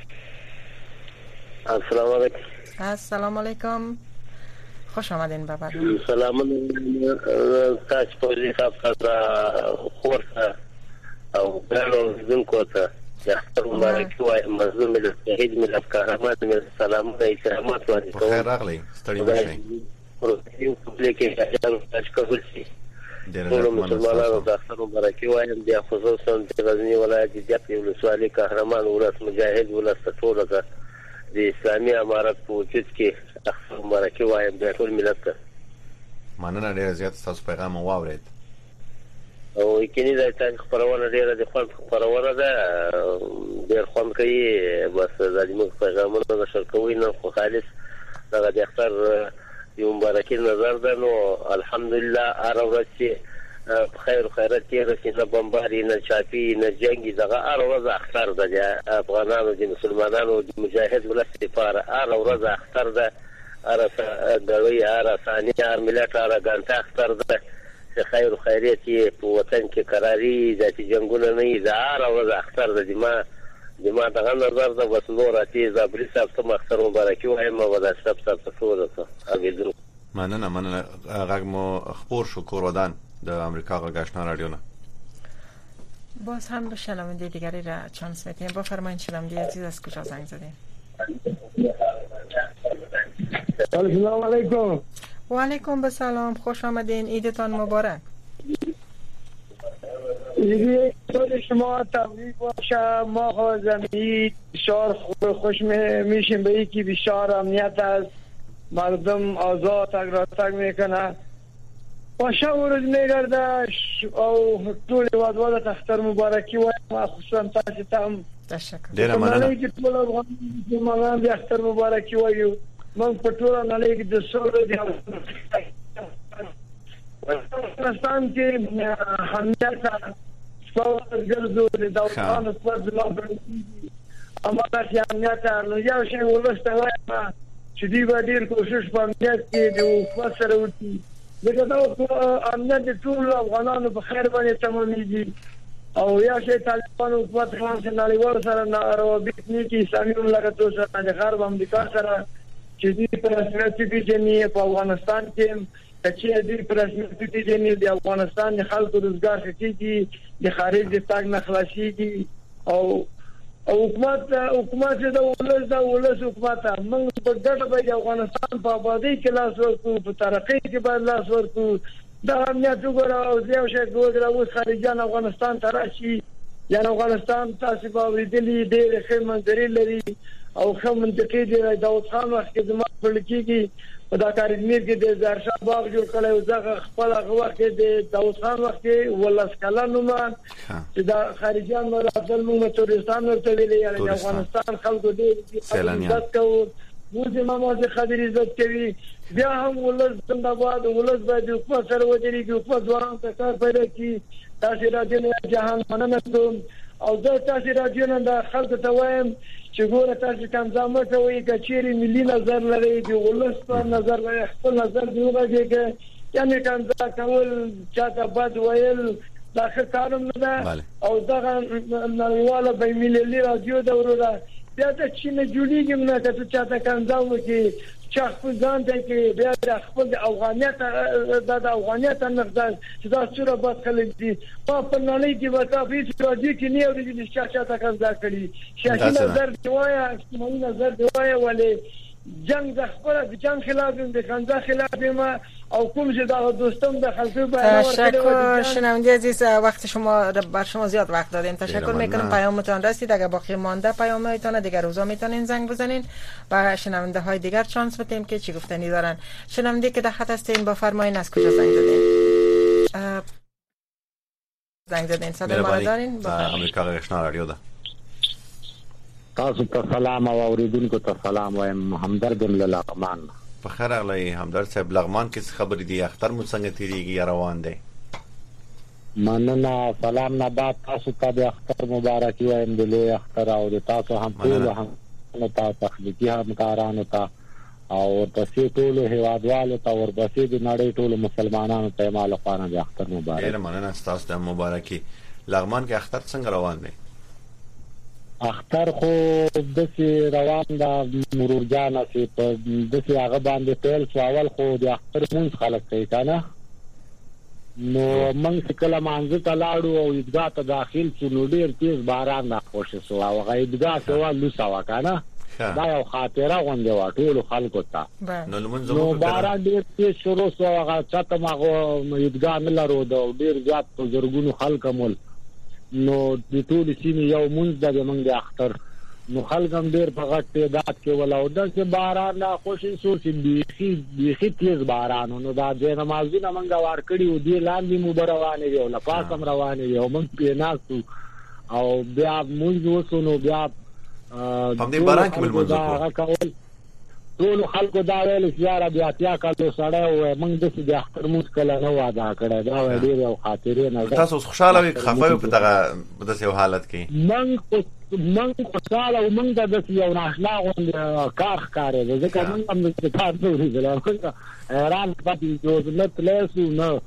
السلام علیکم. السلام علیکم. خوش آمدین بابا. سلام علیکم. تاج پولی صاحب خورتا او بلو زنکوتا اختر مبارک وای مظلوم له شهید ملت قهرمان مل سلام علیکم و خیر راغلی ستړي مشه پروتین پبلیک اجازه تشکر شي ټول مسلمانانو د اختر مبارک وایم د خصوصا د غزنی ولایت د ولسوالۍ قهرمان ولس مجاهد ولس ټول د اسلامي امارت په وجود کې اختر مبارک وایم د ټول ملت ته. مننه ډیر زیات تاسو پیغام واورید. او کینی دا تاسو خبرونه ډیره د خپل خبرونه ده ډیر خوند کوي بس د موږ پیغامونه نشر کوي نه خو خالص دا د اختر یو مبارکي نظر ده نو الحمدلله هر ورځ چې خیر خیرات کې رسې نه بمباري نه چاپی نه جنگي دغه هر ورځ اختر ده د افغانانو د مسلمانانو د مجاهد ولس لپاره هر ورځ اختر ده هر غوي هر ثاني هر ملت هر ګانټه اختر ده خیر خیریت په وطن کې قراري ذاتي جنگونه نه دي هر ورځ اختر ده د ما دغه نظر ده بس نور اتي زابري صاحب ته اختر مبارکي وایم او د شپ صاحب ته ورته اګیدرو مننه غږ مو خبر شو کورودان د امریکا غږ آشنا رادیو نه باز هم به شنونده دیگری را چانس میدیم. بفرمایید شنونده عزیز از کجا زنگ زدین؟ السلام علیکم. و علیکم السلام. خوش آمدین. عیدتان مبارک. عید شما تبریک باشه. ما خواهیم بسیار خوش میشیم به اینکه بسیار امنیت است، مردم آزاد تک میکنه باشه و روز میگرده او طول وادواد اختر مبارکی و خصوصا تاسی تام دیره مننه که طول افغانان دی اختر مبارکی و من پتورا نالی که دستور دی افغانستان که همیت سپاوت گرزو دی دولتان سپاوت امانت همیت نو یو شای ولسته وایم چې دی با دیر کوشش په امنیت کې د حکومت سره وکړي لکه دا امنیت د ټول افغانانو په خیر باندې تمامېږي او یا شی طالبان حکومت خلاص نړیوال سره روابط نه کې اسلامي مملکتونو سره د غرب امریکا سره چې دی پر رسمیت پیژني په افغانستان کې چې دی پر رسمیت پیژني د افغانستان د خلکو روزګار ښه کیږي د خارج د تاګ نه خلاصيږي او حکومت د ولس حکومت موږ په ګډه به افغانستان په آبادی کې لاس ورکړو، په ترقۍ کې به لاس ورکړو. دا امنیت وګوره او یو شی وګوره اوس خارجيان افغانستان ته راشي یا افغانستان تاسو به ورېدلې ډېر ښه منظرې لري او ښه منطقې دی. داود خان وخت کې زما په لکېږي په دا کارګمیر کې د زرشاه باغ جوړ کړی او زغه خپل هغه وخت د داود خان وخت کې ولس کلنو ما چې دا خارجيان مرادل موږ تورستان ورته ویلې یا د افغانستان خلکو دې عزت کوو موږ ما خبرې عزت کوي بیا هم ولس زنده‌باد ولس باید حکومت سره ودرېږي حکومت ځوانان ته کار پیدا کړي. تاسو راځئ جهان مننه کوم او زه تاسو راځم د خلکو ته وایم چې ګوره تاسو کوم ځامه کوي کچېری ملي نظر لري دی ولس په نظر لري خپل نظر دی وګورئ یعنی کوم ځا کول چاته بد ویل داخل کارم نه او دغه نړیواله بین‌المللي رادیو د ورته بیا د چین جوړیږي نه ته چاته کنځاو کې چې خپل ځان ته کې بیا د خپل افغانیت د افغانیت نقدان چې دا څوره بس خلک دي په نړۍ کې وتا په رادیو کې نه اوري چې چاته کنځا کړي شاهي نظر دی وایا اسماعیل نظر دی وایا ولې جنگ د خپل جنگ خلاف د کنځا خلاف ما او کوم چې دا دوستم د خلکو باندې تشکر شنونده عزیز وقت شما بر شما زیاد وقت دادیم تشکر میکنم پیامتون رسید اگر باقی مانده پیامتون دیگر روزا میتونین زنگ بزنین و شنونده های دیگر چانس بدیم که چی گفتنی دارن شنونده که در خط هستین بفرمایین از کجا زنگ زدین صدای ما دارین امریکا غشنا رادیو ده تاسو ته سلام او اوریدونکو ته سلام وایم همدرد لغمان په خیر اغلی همدرد صاحب لغمان کې خبرې دی اختر مو څنګه تیریږي روان دی مننه سلام نه بعد تاسو ته د اختر مبارکي وایم د لوی اختر او د تاسو هم ټول هم ته تخلیقي همکارانو ته او تاسو ټول هیوادوالو ته ورپسې د نړۍ ټول مسلمانانو ته مال خانه د اختر مبارک ډیر مننه تاسو ته مبارکي لغمان کې اختر څنګه روان دی اختر خو دسي روان دا مرور جانا سي په دسي هغه باندې پیل شو اول خو د اختر مونږ خلک کوي کنه نو موږ کله مانځ ته لاړو او عیدګاه ته داخل شو نو ډیر تیز باران نه خوش شو او هغه عیدګاه سوا لوسا وکنه دا یو خاطره غونډه و ټول خلکو ته نو باران ډیر تیز شروع شو هغه چاته ماغه عیدګاه نه لرو دا ډیر زیات بزرګونو خلک مول نو د ټول سیمه یو مونږ د موږ د اختر نو خلګم ډیر په غټ تعداد کې ولاو د باران نه خوشي سو چې بيخي تیز باران نو دا د نمازونه موږ ور کړی او دی لاندې مبروانه یو لپاسم روانه یو موږ په ناسو او بیا مونږ وسونو بیا په دې باران کې ملمنځو ټول خلکو دا ویل چې یاره بیا تیا کالو سره او موږ د اختر موږ کله نه واده کړی دا ډیر یو خاطرې نه تاسو خوشاله وي خفه په دغه یو حالت کې موږ خوشاله او موږ د یو ناشنا غوند کار ښکارې ځکه موږ هم د کار دوی دلته ایران پاتې جوړنت لاسو نو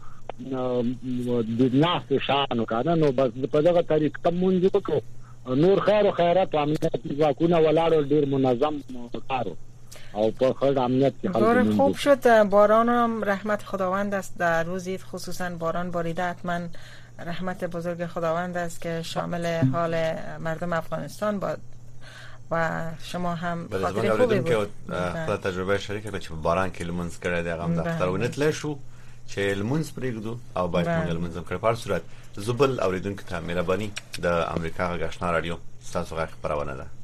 د ناس شانو کنه نو بس په دغه طریق ته مونږ وکړو نور خیر او خیرات امنیت ځواکونه ولاړ ډیر منظم کارو او په خود امنیت کې خلک خوب شد باران هم رحمت خداوند است در روزی خصوصا باران باریده حتما رحمت بزرگ خداوند است که شامل حال مردم افغانستان باد و شما هم خاطر خوبی بود خپل تجربه شریک کړئ چې باران کې لمونځ کړی دی هغه د اخترونه تل شو چې لمونځ پرېږدو او باید موږ لمونځ کړو په هر صورت زبل اوریدونکو ته مهرباني د امریکا غشنا رادیو تاسو غږ خبرونه ده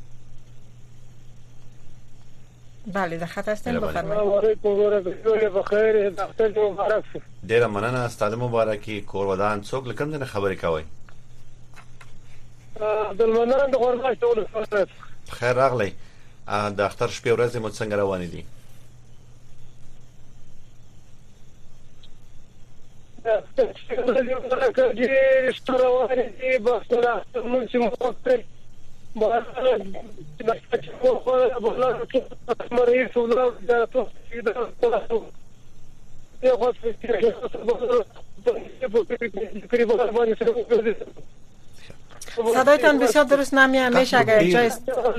بله در خط هستین بفرمایید بخیر اختر مبارک ډیر مننه ستاسو مبارکي کور ودان څوک لکم نه خبرې کوي عبدالمنان د غورباش ټول خیر راغلی د اختر شپې ورځې مو څنګه روانې دي ډېر ستر روانې دي بس موږ چې باران مريض ولا جاته صدایتان بسیار درست نمیاد میشه اگر جای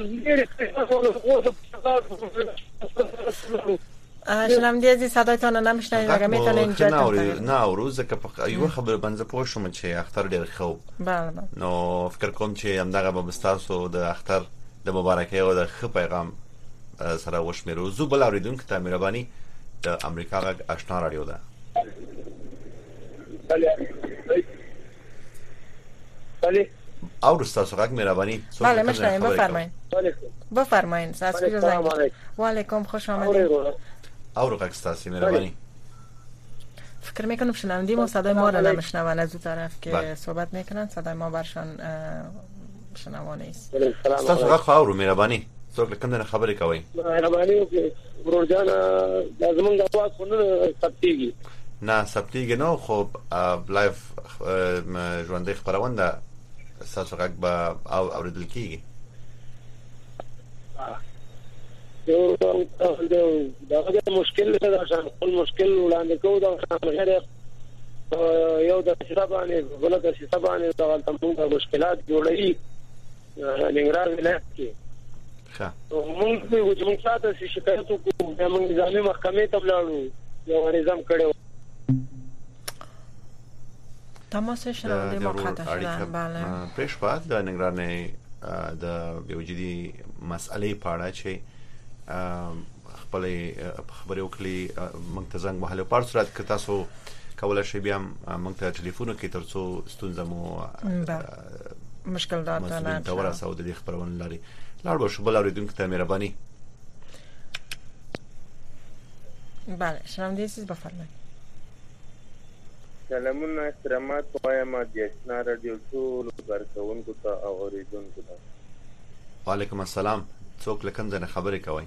شنونده عزیز صدایتان نمیشنوید اگر میتونین جای نه روز که یو خبر بنځ پوه شوم چې اختر ډیر خو بله نو فکر کوم چې همدغه به مستاسو د اختر د مبارکۍ او د ښه پیغام سره وشمیرو زو بل اوریدونکو ته مهرباني د امریکا غږ آشنا رادیو ده بله او رستاسو غږ مهرباني بله مشنویم بفرمایید سلام علیکم و علیکم خوش آمدید او غږ ستاسو مهرباني فکر میکنم شنوندی ما صدای ما را نمیشنون از اون طرف که صحبت میکنن صدای ما برشان شنوانه است ستاسو غږ او مهرباني څوک لکم نه خبرې کوي مهرباني ورور جان لازم د اواز خو نه ثبتيږي نه ثبتيږي نو خو لایف ژوندۍ خبرونه ستاسو غږ به اوریدل کیږي یو دا مشکل ده شان خپل مشکل وړاندې کوو دا غیر یو د شتابانه بل د شتابانه د موږ مشکلات جوړوي ننګرهار ولایت کې ښه موږ په وجود ساته شکایت کوو د موږ نظامي محکمې ته ولاړو یو نظام کړو تماس شنونده ما قطع شدن. بله پیش باید د ننګرهار نه د وجودي مسئله پاړه چې خپل خبرې وکړي موږ ته زنګ وهلو په صورت کې تاسو کولای شئ بیا موږ ته ټلیفون وکړئ ترڅو ستونزه مو مشکل داده نه تور اساو د خبرونه لري لاړ به شو بل اوریدونکو ته مهرباني. بله شنونده عزیز بفرمایید. سلامونه احترامات وایم د اشنا رادیو ټول کارکونکو ته او اوریدونکو ته. وعلیکم السلام. څوک لکم ځنه خبرې کوي؟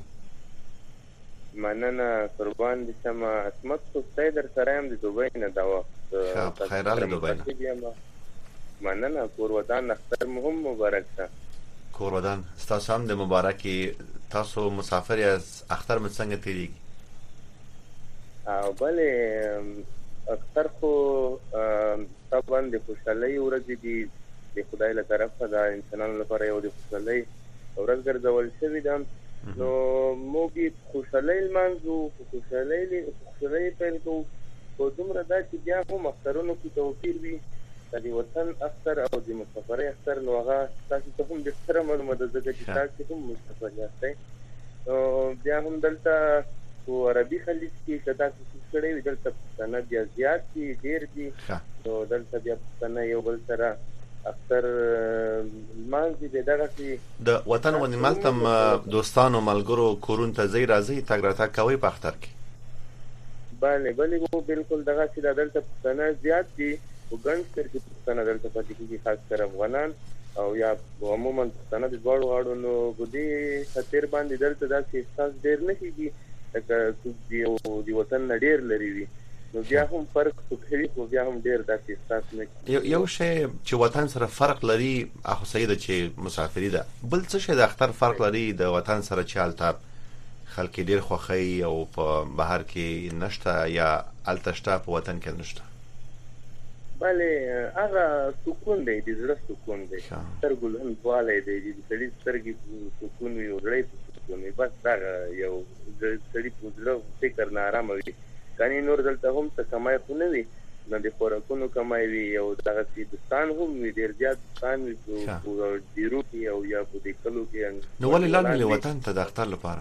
مننه قربان دي سما اسمت سوستای در سره هم د دوبۍ نه دا وخت خیر الله دوبۍ نه مننه کورودان اختر مهم مبارک شه. کورودان تاسو هم د مبارکي تاسو مسافر از اختر مې څنګه تیریږي؟ او بلې اختر خو طبعا د خوشحالۍ ورځې دي د خدای له طرفه دا انسانانو لپاره یو د خوشحالۍ ورځ ګرځول شوې ده نو موږ خوشحالۍ لمانځو خوشحالۍ پیل کوو خو دومره دا چې بیا هم اخترونو کې توپیر وي د وطن اختر او د مسافرۍ اختر نو هغه تاسو ته هم بهتره معلومه ده ځکه چې تاسو هم مسافر یاستئ نو بیا هم دلته په عربي خلیج کې کدا څه کړي وي دلته پښتانه بیا زیات دي ډېر دي نو دلته بیا پښتانه یو بل سره اکثر مانځي دغه چې د وطن ونی ملتم دوستانو ملګرو کورون ته زی راځي تګ راتګ کوي په اختر کې. بله وو بالکل دغه چې دلته پښتانه زیات دي وګڼ چې پښتانه دلته پاتې کیږي خاص کر افغانان او یا عموما پښتانه د ډوړو غاړو نو بده خطر باندې دلته دا چې احساس ډېر نه کیږي لکه د وطن ډېر لري وي نو بیا هم فرق کوي خو بیا هم ډېر داسې احساس نه یو شی چې وطن سره فرق لري اخو سیده چې مسافری ده بل څه شی د اختر فرق لري د وطن سره چې التاب خلک ډېر خوخی او په بهر کې نشته یا التشتا په وطن کې نشته. بله هغه سکون دی د زړه سکون دی سترګو هم دواله دی د سړي سترګې سکون وي او زړه سکون وي بس دا یو سړي په زړه فکر نه آرام وي کانی نور دلته هم څه کمای خو نه وي نه د خوراکونو کمای وي او دغه چې دستان هم وي ډېر زیات دستان وي په ډیرو کې او یا په دې کلو کې نو ولې لاندې وطن ته د اختر لپاره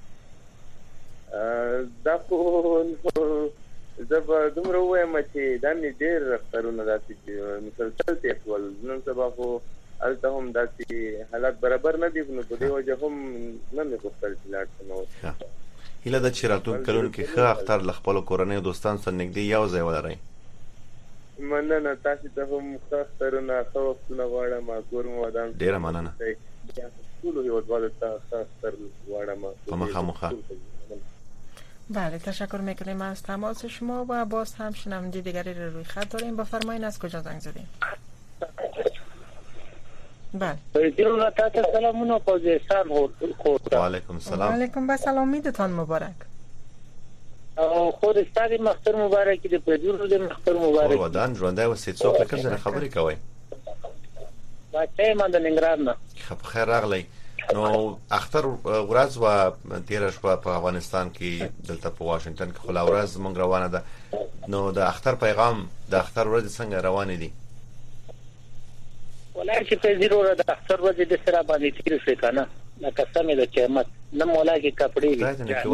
دا خو زه به دومره ووایم چې دا مې ډېر اخترونه داسې مسلسل تېر شول نن سبا خو هلته هم داسې حالات برابر نه دي نو په دې وجه هم نه مې غوښتل چې لاړ شم هیله ده چې راتلونکي کلونو کې ښه اختر له خپلو کورنیو دوستانو سره نږدې یو ځای ولرئ. مننه تاسو ته هم ښه اخترونه ښه وختونه غواړم کور مو ودان ډېره مننه ټولو هیوادوالو ته ښه اختر غواړم په مخامخ. بله تشکر میکنیم از تماس شما و باز هم شنونده دیگری رو روی خط داریم بفرمایید از کجا زنگ زدیم؟ بله سلامونه پوزیشن و علیکم السلام. و علیکم السلام میدتان مبارک. خود استاد مختر مبارکی دی پدور دی مختر مبارک. ودان ژوندای و سید څوک لکه زنه خبرې کوي. باچې من د ننګرهار نه. خیر راغلی. نو اختر ورځ و تیر شپه په افغانستان کې دلته په واشنگټن کې خلا ورځ مونږ روانه ده نو د اختر پیغام د اختر ورځ څنګه روانه دي؟ ولای چې په زیرو د اختر ورځ د سره باندې تیر شي کنه لکه سمې د قیامت نه مولا کې کپڑے وي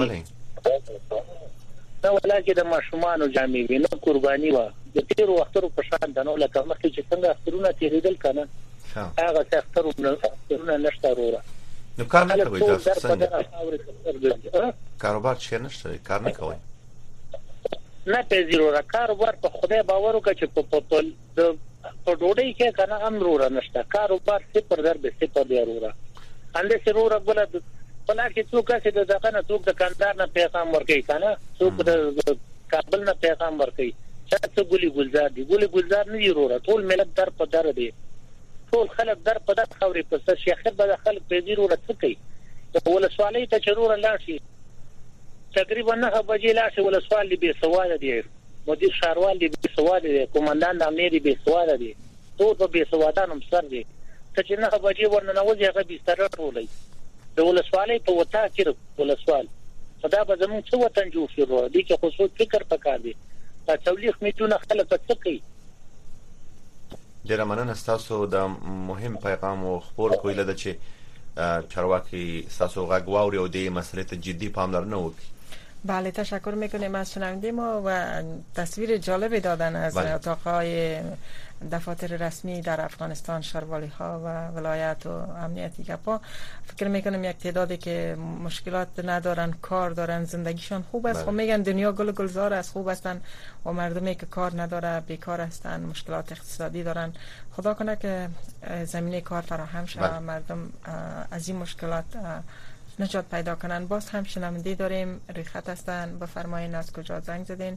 دا ولا کې د ماشومان جامې وي نو قرباني وا د تیر وختونو په شان دنو لکه مخکې چې څنګه اخترونه تیریدل کنه هغه اخترونه نشته وروره نو کار نه کوي تاسو څنګه کاروبار چې نشته کار نه کوي نه په زیرو کاروبار په خدای باور وکړي چې په ډوډۍ کې کنه امر نشته کاروبار صفر در به صفر دی وروره انده سرور بل ولکه څوک چې دغه نه څوک د کاندار نه پیغام ورکړي کنه څوک د کابل نه پیغام ورکړي چې ګولي ګلزار دي ګولي ګلزار نه دی وروره ټول ملت در په در دی ټول خلک در په در خوري په څه شیخ به خلک په دې وروره څه کوي ولسوالۍ ته چرور لاړ شي تقریبا 9 بجې لاړ شي ولسوالۍ به سواله دی مدیر ښاروال دی بې سواده دی، قومندان د امنیه دی بې سواده دی، ټول په بې سوادان هم سر دی. ته چې 9 بجې ورننوځې هغه بستره ټولوي د ولسوالۍ په وطا کې ولسوال دا به زموږ څه وطن جوړ شي. دې کې خو څوک فکر پکار دی. په تولیخ میتونه خلک څه کوي. ډیره مننه ستاسو د مهم پیغام او خبر کویله ده چې چارواکي ستاسو غږ واوري او د مسئله ته جدی پاملرنه وکړي. بله تشکر میکنیم از شنونده ما و تصویر جالبی دادن از اتاقهای دفاتر رسمی در افغانستان، شاروالی ها و ولایت و امنیتی گپا. فکر میکنم یک تعدادی که مشکلات ندارن، کار دارن، زندگیشان خوب است. خب میگن دنیا گل و گلزار است، خوب هستن، و مردمی که کار نداره بیکار هستن، مشکلات اقتصادی دارن. خدا کنه که زمینه کار فراهم شه و مردم از این مشکلات نجات پیدا کنن. باز هم شنونده داریم، روی خط هستن، بفرمایین از کجا زنگ زدین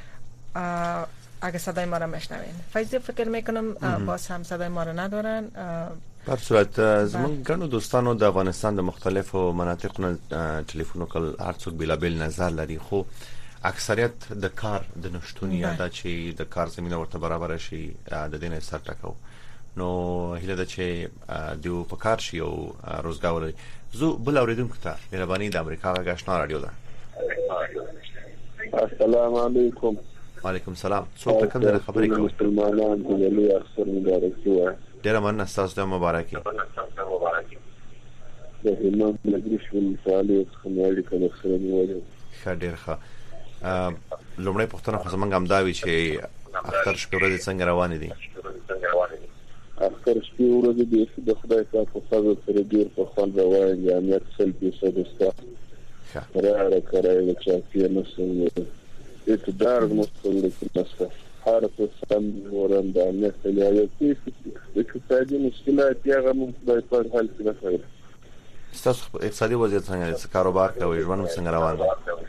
اگه صدای ما را میشنوین. فیضی فکر میکنم باز هم صدای ما را ندارن. بر صورت زمان گنو دوستانو د افغانستان د مختلفو مناطقونو ټلیفون کول هر څوک بلابل نظر لري، خو اکثریت د کار د نشټون یا د چې د کار زمينه ورته برابر شي د دینه سر ټکاو. نو هله د چې دیو په کار شي او روزګار زو بل اوریدونکو ته مهرباني د امریکا غاښنا رادیو ده. السلام علیکم. وعلیکم السلام. څوک کوم ځای خبرې کوي؟ مسلمانان د لوی اکثر مبارکي وایي. ډیره مننه تاسو ته مبارکي. د هلمند مدرسې ولسوالۍ خمالي کله سره نیولې. ښه ډیر ښه. لومړی پوښتنه خو زمونږ هم دا وی چې اختر شپې ورځې څنګه روانې دي؟ اختر شپې ورځې د خدای پاک په فضل سره ډیر په خوند روان دي. امنیت 100% ستا قرار کرای چې په مسلمان اقتدار مستقل کناسته هر څه سم ورن د امنیت لپاره چې اقتصادي مشکلات یې غو خدای پاک حل کړي. ستاسو اقتصادي وضعیت څنګه دی؟ کاروبار کوي، ژوند څنګه روان دی؟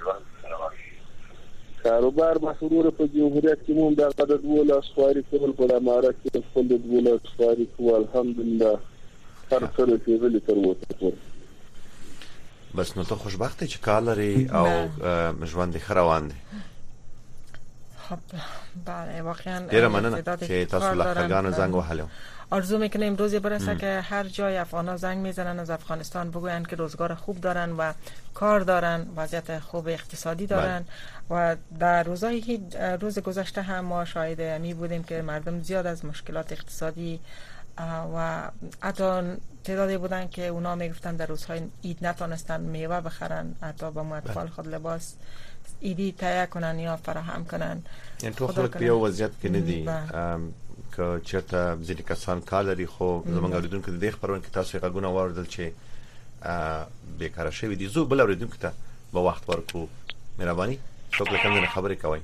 کاروبار مسرور په جمهوریت کې مونږ د قدرت ولا سواری کول په امارات کې خپل د ولا سواری کول الحمدلله هر څه چې ویل تر وته. بس نو ته خوشبخته چې کار لري او ژوند ښه روان دی. خب بله واقعا ډیره مننه چې تاسو له خلګانو زنګ وهلو. آرزو میکنیم روزی برسه که هر جای افغانا زنگ میزنن از افغانستان بگوین که روزگار خوب دارن و کار دارن، وضعیت خوب اقتصادی دارن. و در روز گذشته هم ما شاهد می بودیم که مردم زیاد از مشکلات اقتصادی و حتی تعدادی بودن که اونا میگفتن در روزهای عید نتونستن میوه بخرن، حتی با اطفال خود لباس ایدی تهیه کنن یا فراهم کنن. یعنی تو خلق په یو وضعیت کې نه دي که چېرته ځینې کسان کار لري، خو زموږ اوریدونکو د دې خبرونه کې تاسو غوښنه واردل چې بیکاره شوی دي. زو بل اوریدونکو ته په وخت ورکو مهرباني څوک له کومه خبرې کوي؟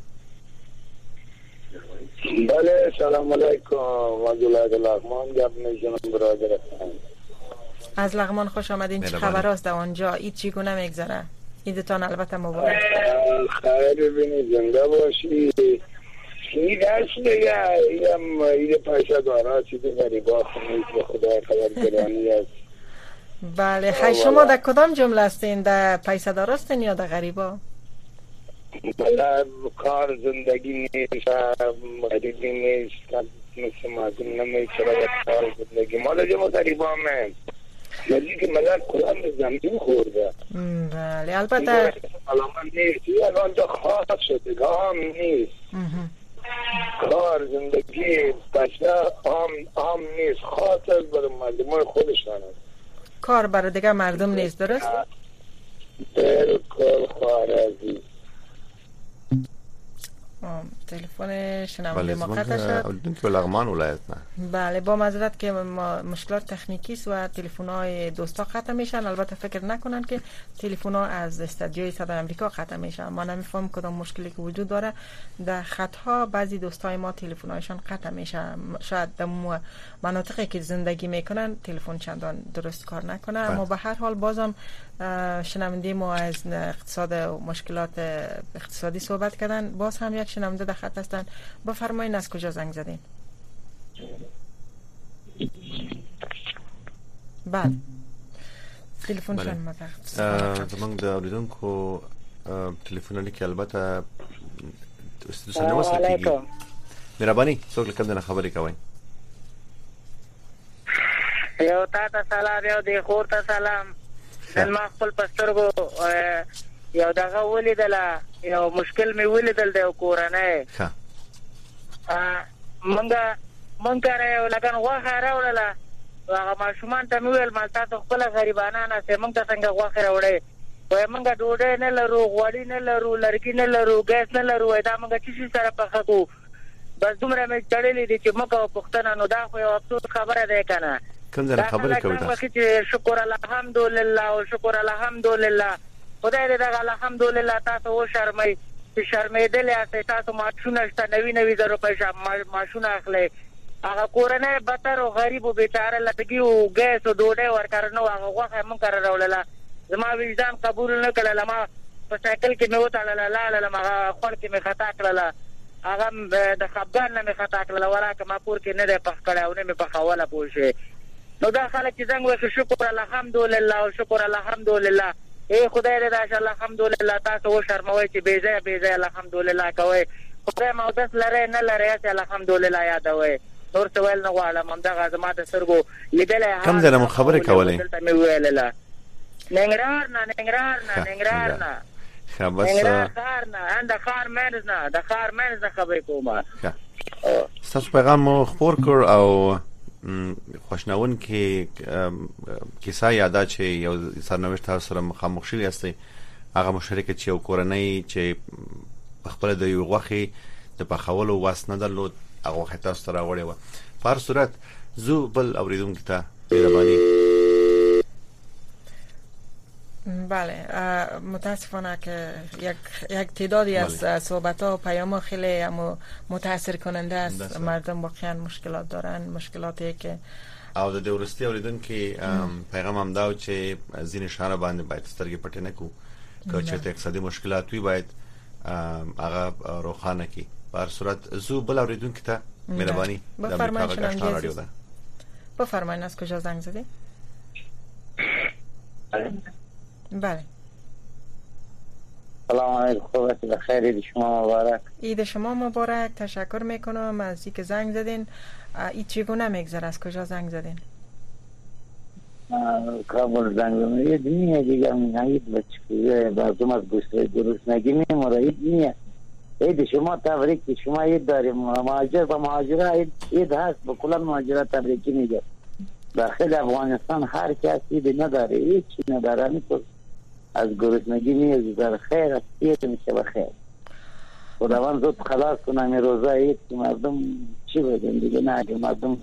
بله سلام علیکم. عبدالله لغمان گپ می‌کنم برادر. از لغمان خوش آمدین. چه خبر است در آنجا؟ عید چگونه میگذره؟ عیدتان البته مبارک. خیر ببینید زنده باشی. عید هست دیگه. عید پیشه‌دارا چیز غریبا خونید به خدا خبرگرانی است. بله خیلی شما در کدام جمله هستین؟ در پیشه‌دارا هستین یا در غریبا؟ بله کار زندگی نیست، غریبی نیست، مثل مردم نمیشه در کار زندگی. ما در جمع غریبا همه ولی که ملت کلان زمین خورده. بله البته علامت نیست، الان جا خواهد شده هم نیست. کار زندگی بچه هم نیست، خاطر برای مردم خودشان است. کار برای دیگه مردم نیست، درست؟ بالکل خواهر عزیز. تلفن شنونده ما قطع شد. که لغمان ولایت نه. بله با معذرت که مشکلات تکنیکی است و تلفن‌های دوستا قطع میشن. البته فکر نکنن که تلفن‌ها از استودیوی صدای آمریکا قطع میشن. ما نمیفهمم کدام مشکلی که وجود داره. در خط‌ها بعضی دوستای ما تلفن‌هایشان قطع میشن. شاید در مناطقی که زندگی میکنن تلفن چندان درست کار نکنه. اما به هر حال بازم شنونده ما از اقتصاد و مشکلات اقتصادی صحبت کردن. باز هم یک شنونده در خط هستن. بفرمایید از کجا زنگ زدین؟ بله تلفنشون مدد زمان د اوریدونکو تلفنونه کې البته دوستان وساتي مهرباني څوک لکه دنه خبرې کوي یو تا سلام یو دی خور ته سلام نن ما خپل پسترګو یو دغه ولیدله یو مشکل می ولیدل د کورنۍ ها مونږه یو لګن غوښه راوړله هغه ماشومان ته ویل ما تاسو خپل غریبانه نه سه مونږ ته څنګه غوښه راوړې وای مونږه ډوډۍ نه لرو غوړی نه لرو لرګي نه لرو ګیس نه لرو دا مونږ چې سره پخو بس دومره مې چړلې دي چې مکه پښتنه نو دا خو یو افسوس خبره ده کنه کوم ځای خبره کوي تاسو شکر الحمدلله او شکر الحمدلله خدای دې دا الحمدلله تاسو و شرمې شرمېدل یا تاسو ماشونه شته نوی زره پیسې ماشونه اخلي هغه کورنۍ بتر او غریب او بیچاره لټګي او ګیس او ډوډۍ ورکړنو هغه غوښه مونږ راوړله زما وجدان قبول نه کړل ما په سایکل کې مې وتاړله لاله ما خپل کې مې خطا کړله هغه د خپګان نه مې خطا کړله وراکه ما پور کې نه ده پخ کړه او نه مې پخوله پوښې نو دا خلک چې څنګه وکړي شکر الحمدلله او شکر الحمدلله اے خدای دې دا الحمدلله تاسو و شرموي چې بیزه الحمدلله کوي خدای مو داس لره نه لره چې الحمدلله یادوي نور څه ویل نه غواړم هم دا زما د سرګو لیدلې کوم ځای مو خبرې کولې دلته مې ویلله ننګرهار نه خبر نه د خار مینز نه خبرې کومه تاسو پیغام مو خبر کړ او خوشناون کې کیسه یاده چې یو سرنوشت تاسو سره مخامخ شوی یاستئ هغه مشارکت چې یو کورنۍ چې خپل د یو غوخي د پخولو واس نه درلود هغه خطا سره وړي و په هر صورت زو بل اوریدونکو ته مهرباني بله متاسفانه که یک تعدادی از صحبت‌ها و پیام‌ها خیلی متاثر کننده است مردم واقعا مشکلات دارن مشکلاتی که او د ورستی اوریدونکو پیغام هم دا چې ځینې شهر باندې باید سترګې پټې نه کو چې اقتصادي مشکلات وي باید هغه روخانه کی په هر صورت زو بل اوریدونکو ته مهرباني د امریکا غږ رادیو ده بفرمایید از کجا زنگ زدید بله سلام علیکم خوبه بخیر عید شما مبارک عید شما مبارک تشکر میکنم از اینکه زنگ زدین عید چگونه میگذره از کجا زنگ زدین کابل زنگ زدم عید نیه دیگه عید بچه بازم از گوشت درست نگی میموره عید نیه عید شما تبریک شما عید داریم مهاجر و مهاجره عید هست با کلان مهاجره تبریکی میگه داخل افغانستان هر کس عید نداره هیچی نداره میتون از گرسنگی میگه در خیر است عید میشه بخیر خداوند زود خلاص کنه می روزه عید که مردم چی بدن دیگه نه اگه مردم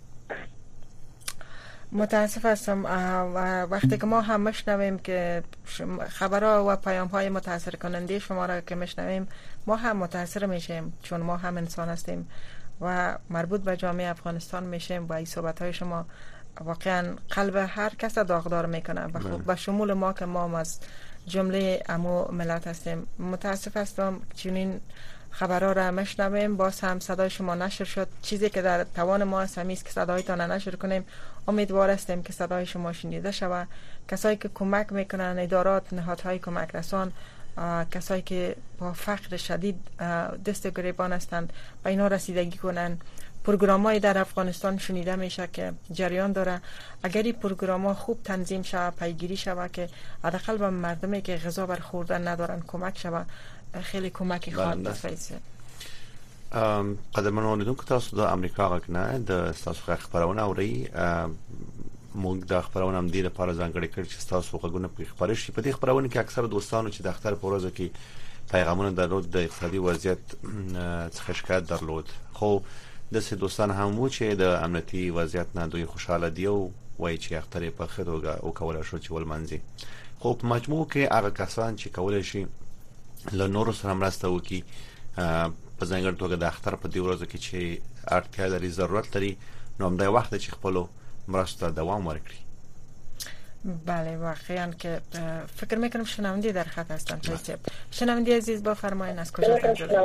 متاسف هستم وقتی که ما هم مشنویم که خبرها و پیام‌های متاثر کننده شما را که مشنویم ما هم متاثر میشیم چون ما هم انسان هستیم و مربوط به جامعه افغانستان میشیم و این صحبت‌های شما واقعا قلب هر کس داغدار میکنه و خب به شمول ما که ما از جمله امو ملت هستیم. متاسف هستم چنین خبرها را مشنویم باز هم صدای شما نشر شد چیزی که در توان ما است که صدایتان نشر کنیم. امیدوار هستیم که صدای شما شنیده شود. کسایی که کمک میکنن ادارات نهادهای کمک رسان کسایی که با فقر شدید دست گریبان هستند به اینا رسیدگی کنن. پروگرام‌های در افغانستان شنیده میشه که جریان داره اگر این پروگرام‌ها خوب تنظیم شود پیگیری شود که حداقل به مردمی که غذا بر خوردن ندارن کمک شود خیلی کمکی خواهد رسید. قدرمن اوریدونکو تاسو د امریکا غږ نه د تاسو خبرونه اوري موږ د خبرونه هم د لپاره ځانګړي کړی چې تاسو غوږونه په خبرې شي په دې خبرونه کې اکثره دوستانو چې د اختر په ورځ کې پیغامونه درلود د اقتصادي وضعیت څخه شکایت درلود خو د څه دوستان هم وو چې د امنیتي وضعیت نه دوی خوشاله دي او وایي چې اختر په خدوګه او کولای شو چې ولمنځي خو په مجموع کې هغه کسان چې کولای شي له نورو سره مرسته وکړي په ځانګړي توګه د اختر په دې ورځ کې چې اړتیا لري ضرورت لري نو هم د وخت چې خپل مرسته دوام ورکړي. بله واقعا که فکر میکنم شنونده در خط هستن پیسیب. شنونده عزیز بفرمایید از کجا زنگ زدید؟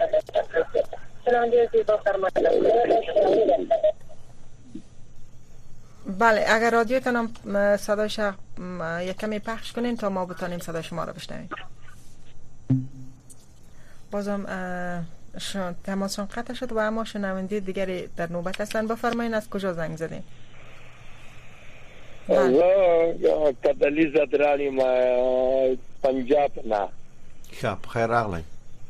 بله اگر رادیوتون هم صدایش یک کمی پخش کنین تا ما بتانیم صدای شما را بشنویم. بازم تماسشون قطع شد و اما شنونده دیگری در نوبت هستن. بفرمایید از کجا زنگ زدین؟ زه کدلی زدرانی ما پنجاب نه. خب خیر راغلی.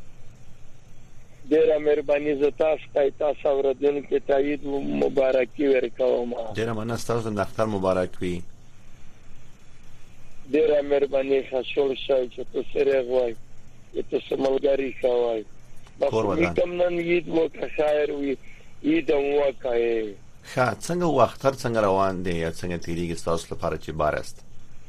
ډیره مهرباني زه تاسو ته تاسو اوریدونکو ته عید مبارکي ورکوم. ډیره مننه تاسو د اختر مبارک وي. ډیره مهرباني خاصول شي چې تاسو سره غواړئ چې تاسو ملګری شوئ. بس کوم نن عید مو خیر وي. عید مو وکړئ. ښه څنګه وختر څنګه روان دی یا څنګه تیریږي تاسو لپاره چې بار است؟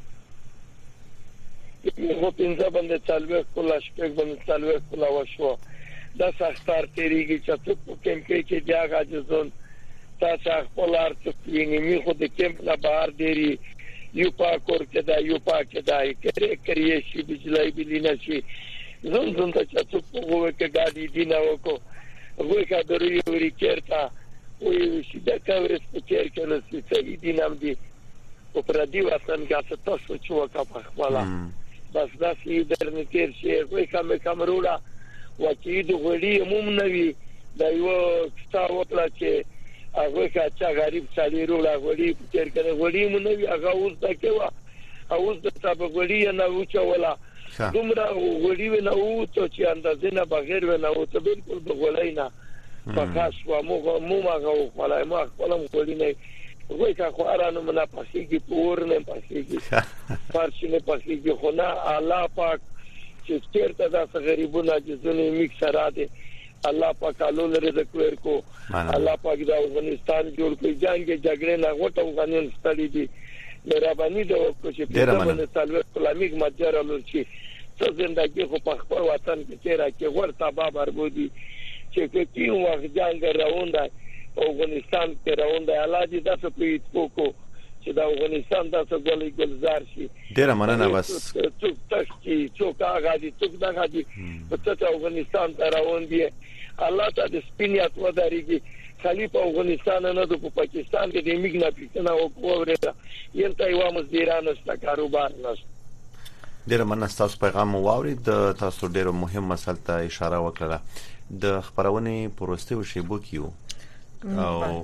یو پنځه باندې څلوي کولا شپږ باندې څلوي کولا وشو. دا سختار تیریږي چې څوک په کیمپ کې ځای غاځون تاسو خپل ارڅ ویني خو د کیمپ نه بهر دی یو پاکور کې دا یو پاک دا کړی شي بجلی بلینا شي زون ته چې څوک وګوري کې ګاډي دی نه وکړو وګوري کا درې وري کېرتا وي چې دا کاورس په کېر کې نو چې دې نام دي او پر دې وطن کې تاسو چې وکړه په خپل بس دا چې درنه کېر شي وګوري کامرولا وکړي د غړي عموم نوي دا یو ستاسو وکړه چې هغه چې غریب سړي رولا غړي کېر کنه غړي مونږ نوي هغه اوس دا کېوا اوس د تاسو غړي نه وچولا دومره غړي نه او چې اندازې نه بغیر نه او ته بالکل بغولای نه پکاس و مو هغه خلای ما خپلم غړي نه وای کا خو ارانو منا پاسيږي پور نه پاسيږي پارچ نه پاسيږي خو نه الله پاک چې چیرته دا غریبونه چې زونه میک سره دي الله پاک الو رزق ورکو الله پاک دا افغانستان جوړ کړي جنگ جګړه نه غوټه افغانستان دي مهرباني دا وکړي چې په افغانستان کلامیک ماجرالو چې څه زندگی خو په خپل وطن کې تیرا کې ورته بابر بودي چې کوم وخت جنگ راوند افغانستان کې راوند الله دې تاسو په کوکو چې دا افغانستان تاسو ګلې ګلزار شي ډیره مننه بس څوک تاسو څوک هغه دي څوک دغه دي په ته افغانستان ته روان دي الله ته د سپینیات وداريږي خلیفہ افغانستان نه د پاکستان کې د میګنا پښتنه او کوورته ینته یو مزدیرانه ست کاروبار نشته. ډیره مننه تاسو پیغام واورید. تاسو ډیره مهم مسله ته اشاره وکړه. د خبرونه پروسته او شیبو کیو او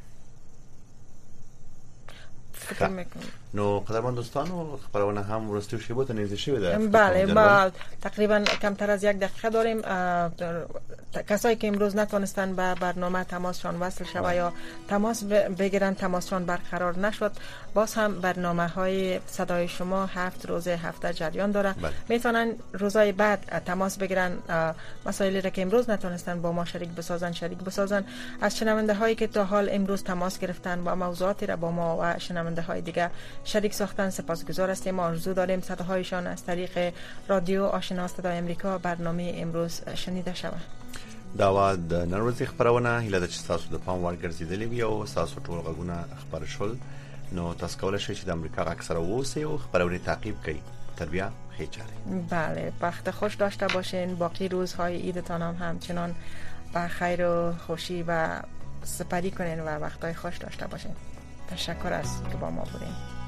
نو قدرمن دوستانو خبرونه هم ورستو شیبو ته نږدې شوی ده. بله ما تقریبا کمتر از 1 دقیقه داریم. کسایی که امروز نتونستن به برنامه تماسشان وصل شوه یا تماس بگیرن تماسشان برقرار نشد باز هم برنامه‌های صدای شما 7 روز هفته جریان داره. میتونن روزهای بعد تماس بگیرن مسائلی را که امروز نتونستن با ما شریک بسازن. از شنونده هایی که تا حال امروز تماس گرفتن با موضوعاتی را با ما و شنونده های دیگه شریک ساختن سپاسگزار هستیم. ما آرزو داریم صداهایشان از طریق رادیو آشنا صدای امریکا برنامه امروز شنیده شود. دا د نړیوالې خبرونه هله د تاسو د پام وړ ګرځیدلې وي او تاسو ټول غوونه خبر شول نو تاسو کولای شئ چې د امریکا اکثر اوسئ او خبرونه تعقیب کړئ. تربیه خیچاره. بله وقت خوش داشته باشین. باقی روزهای عیدتان هم همچنان با خیر و خوشی و سپری کنین و وقتهای خوش داشته باشین. تشکر است که با ما بودین.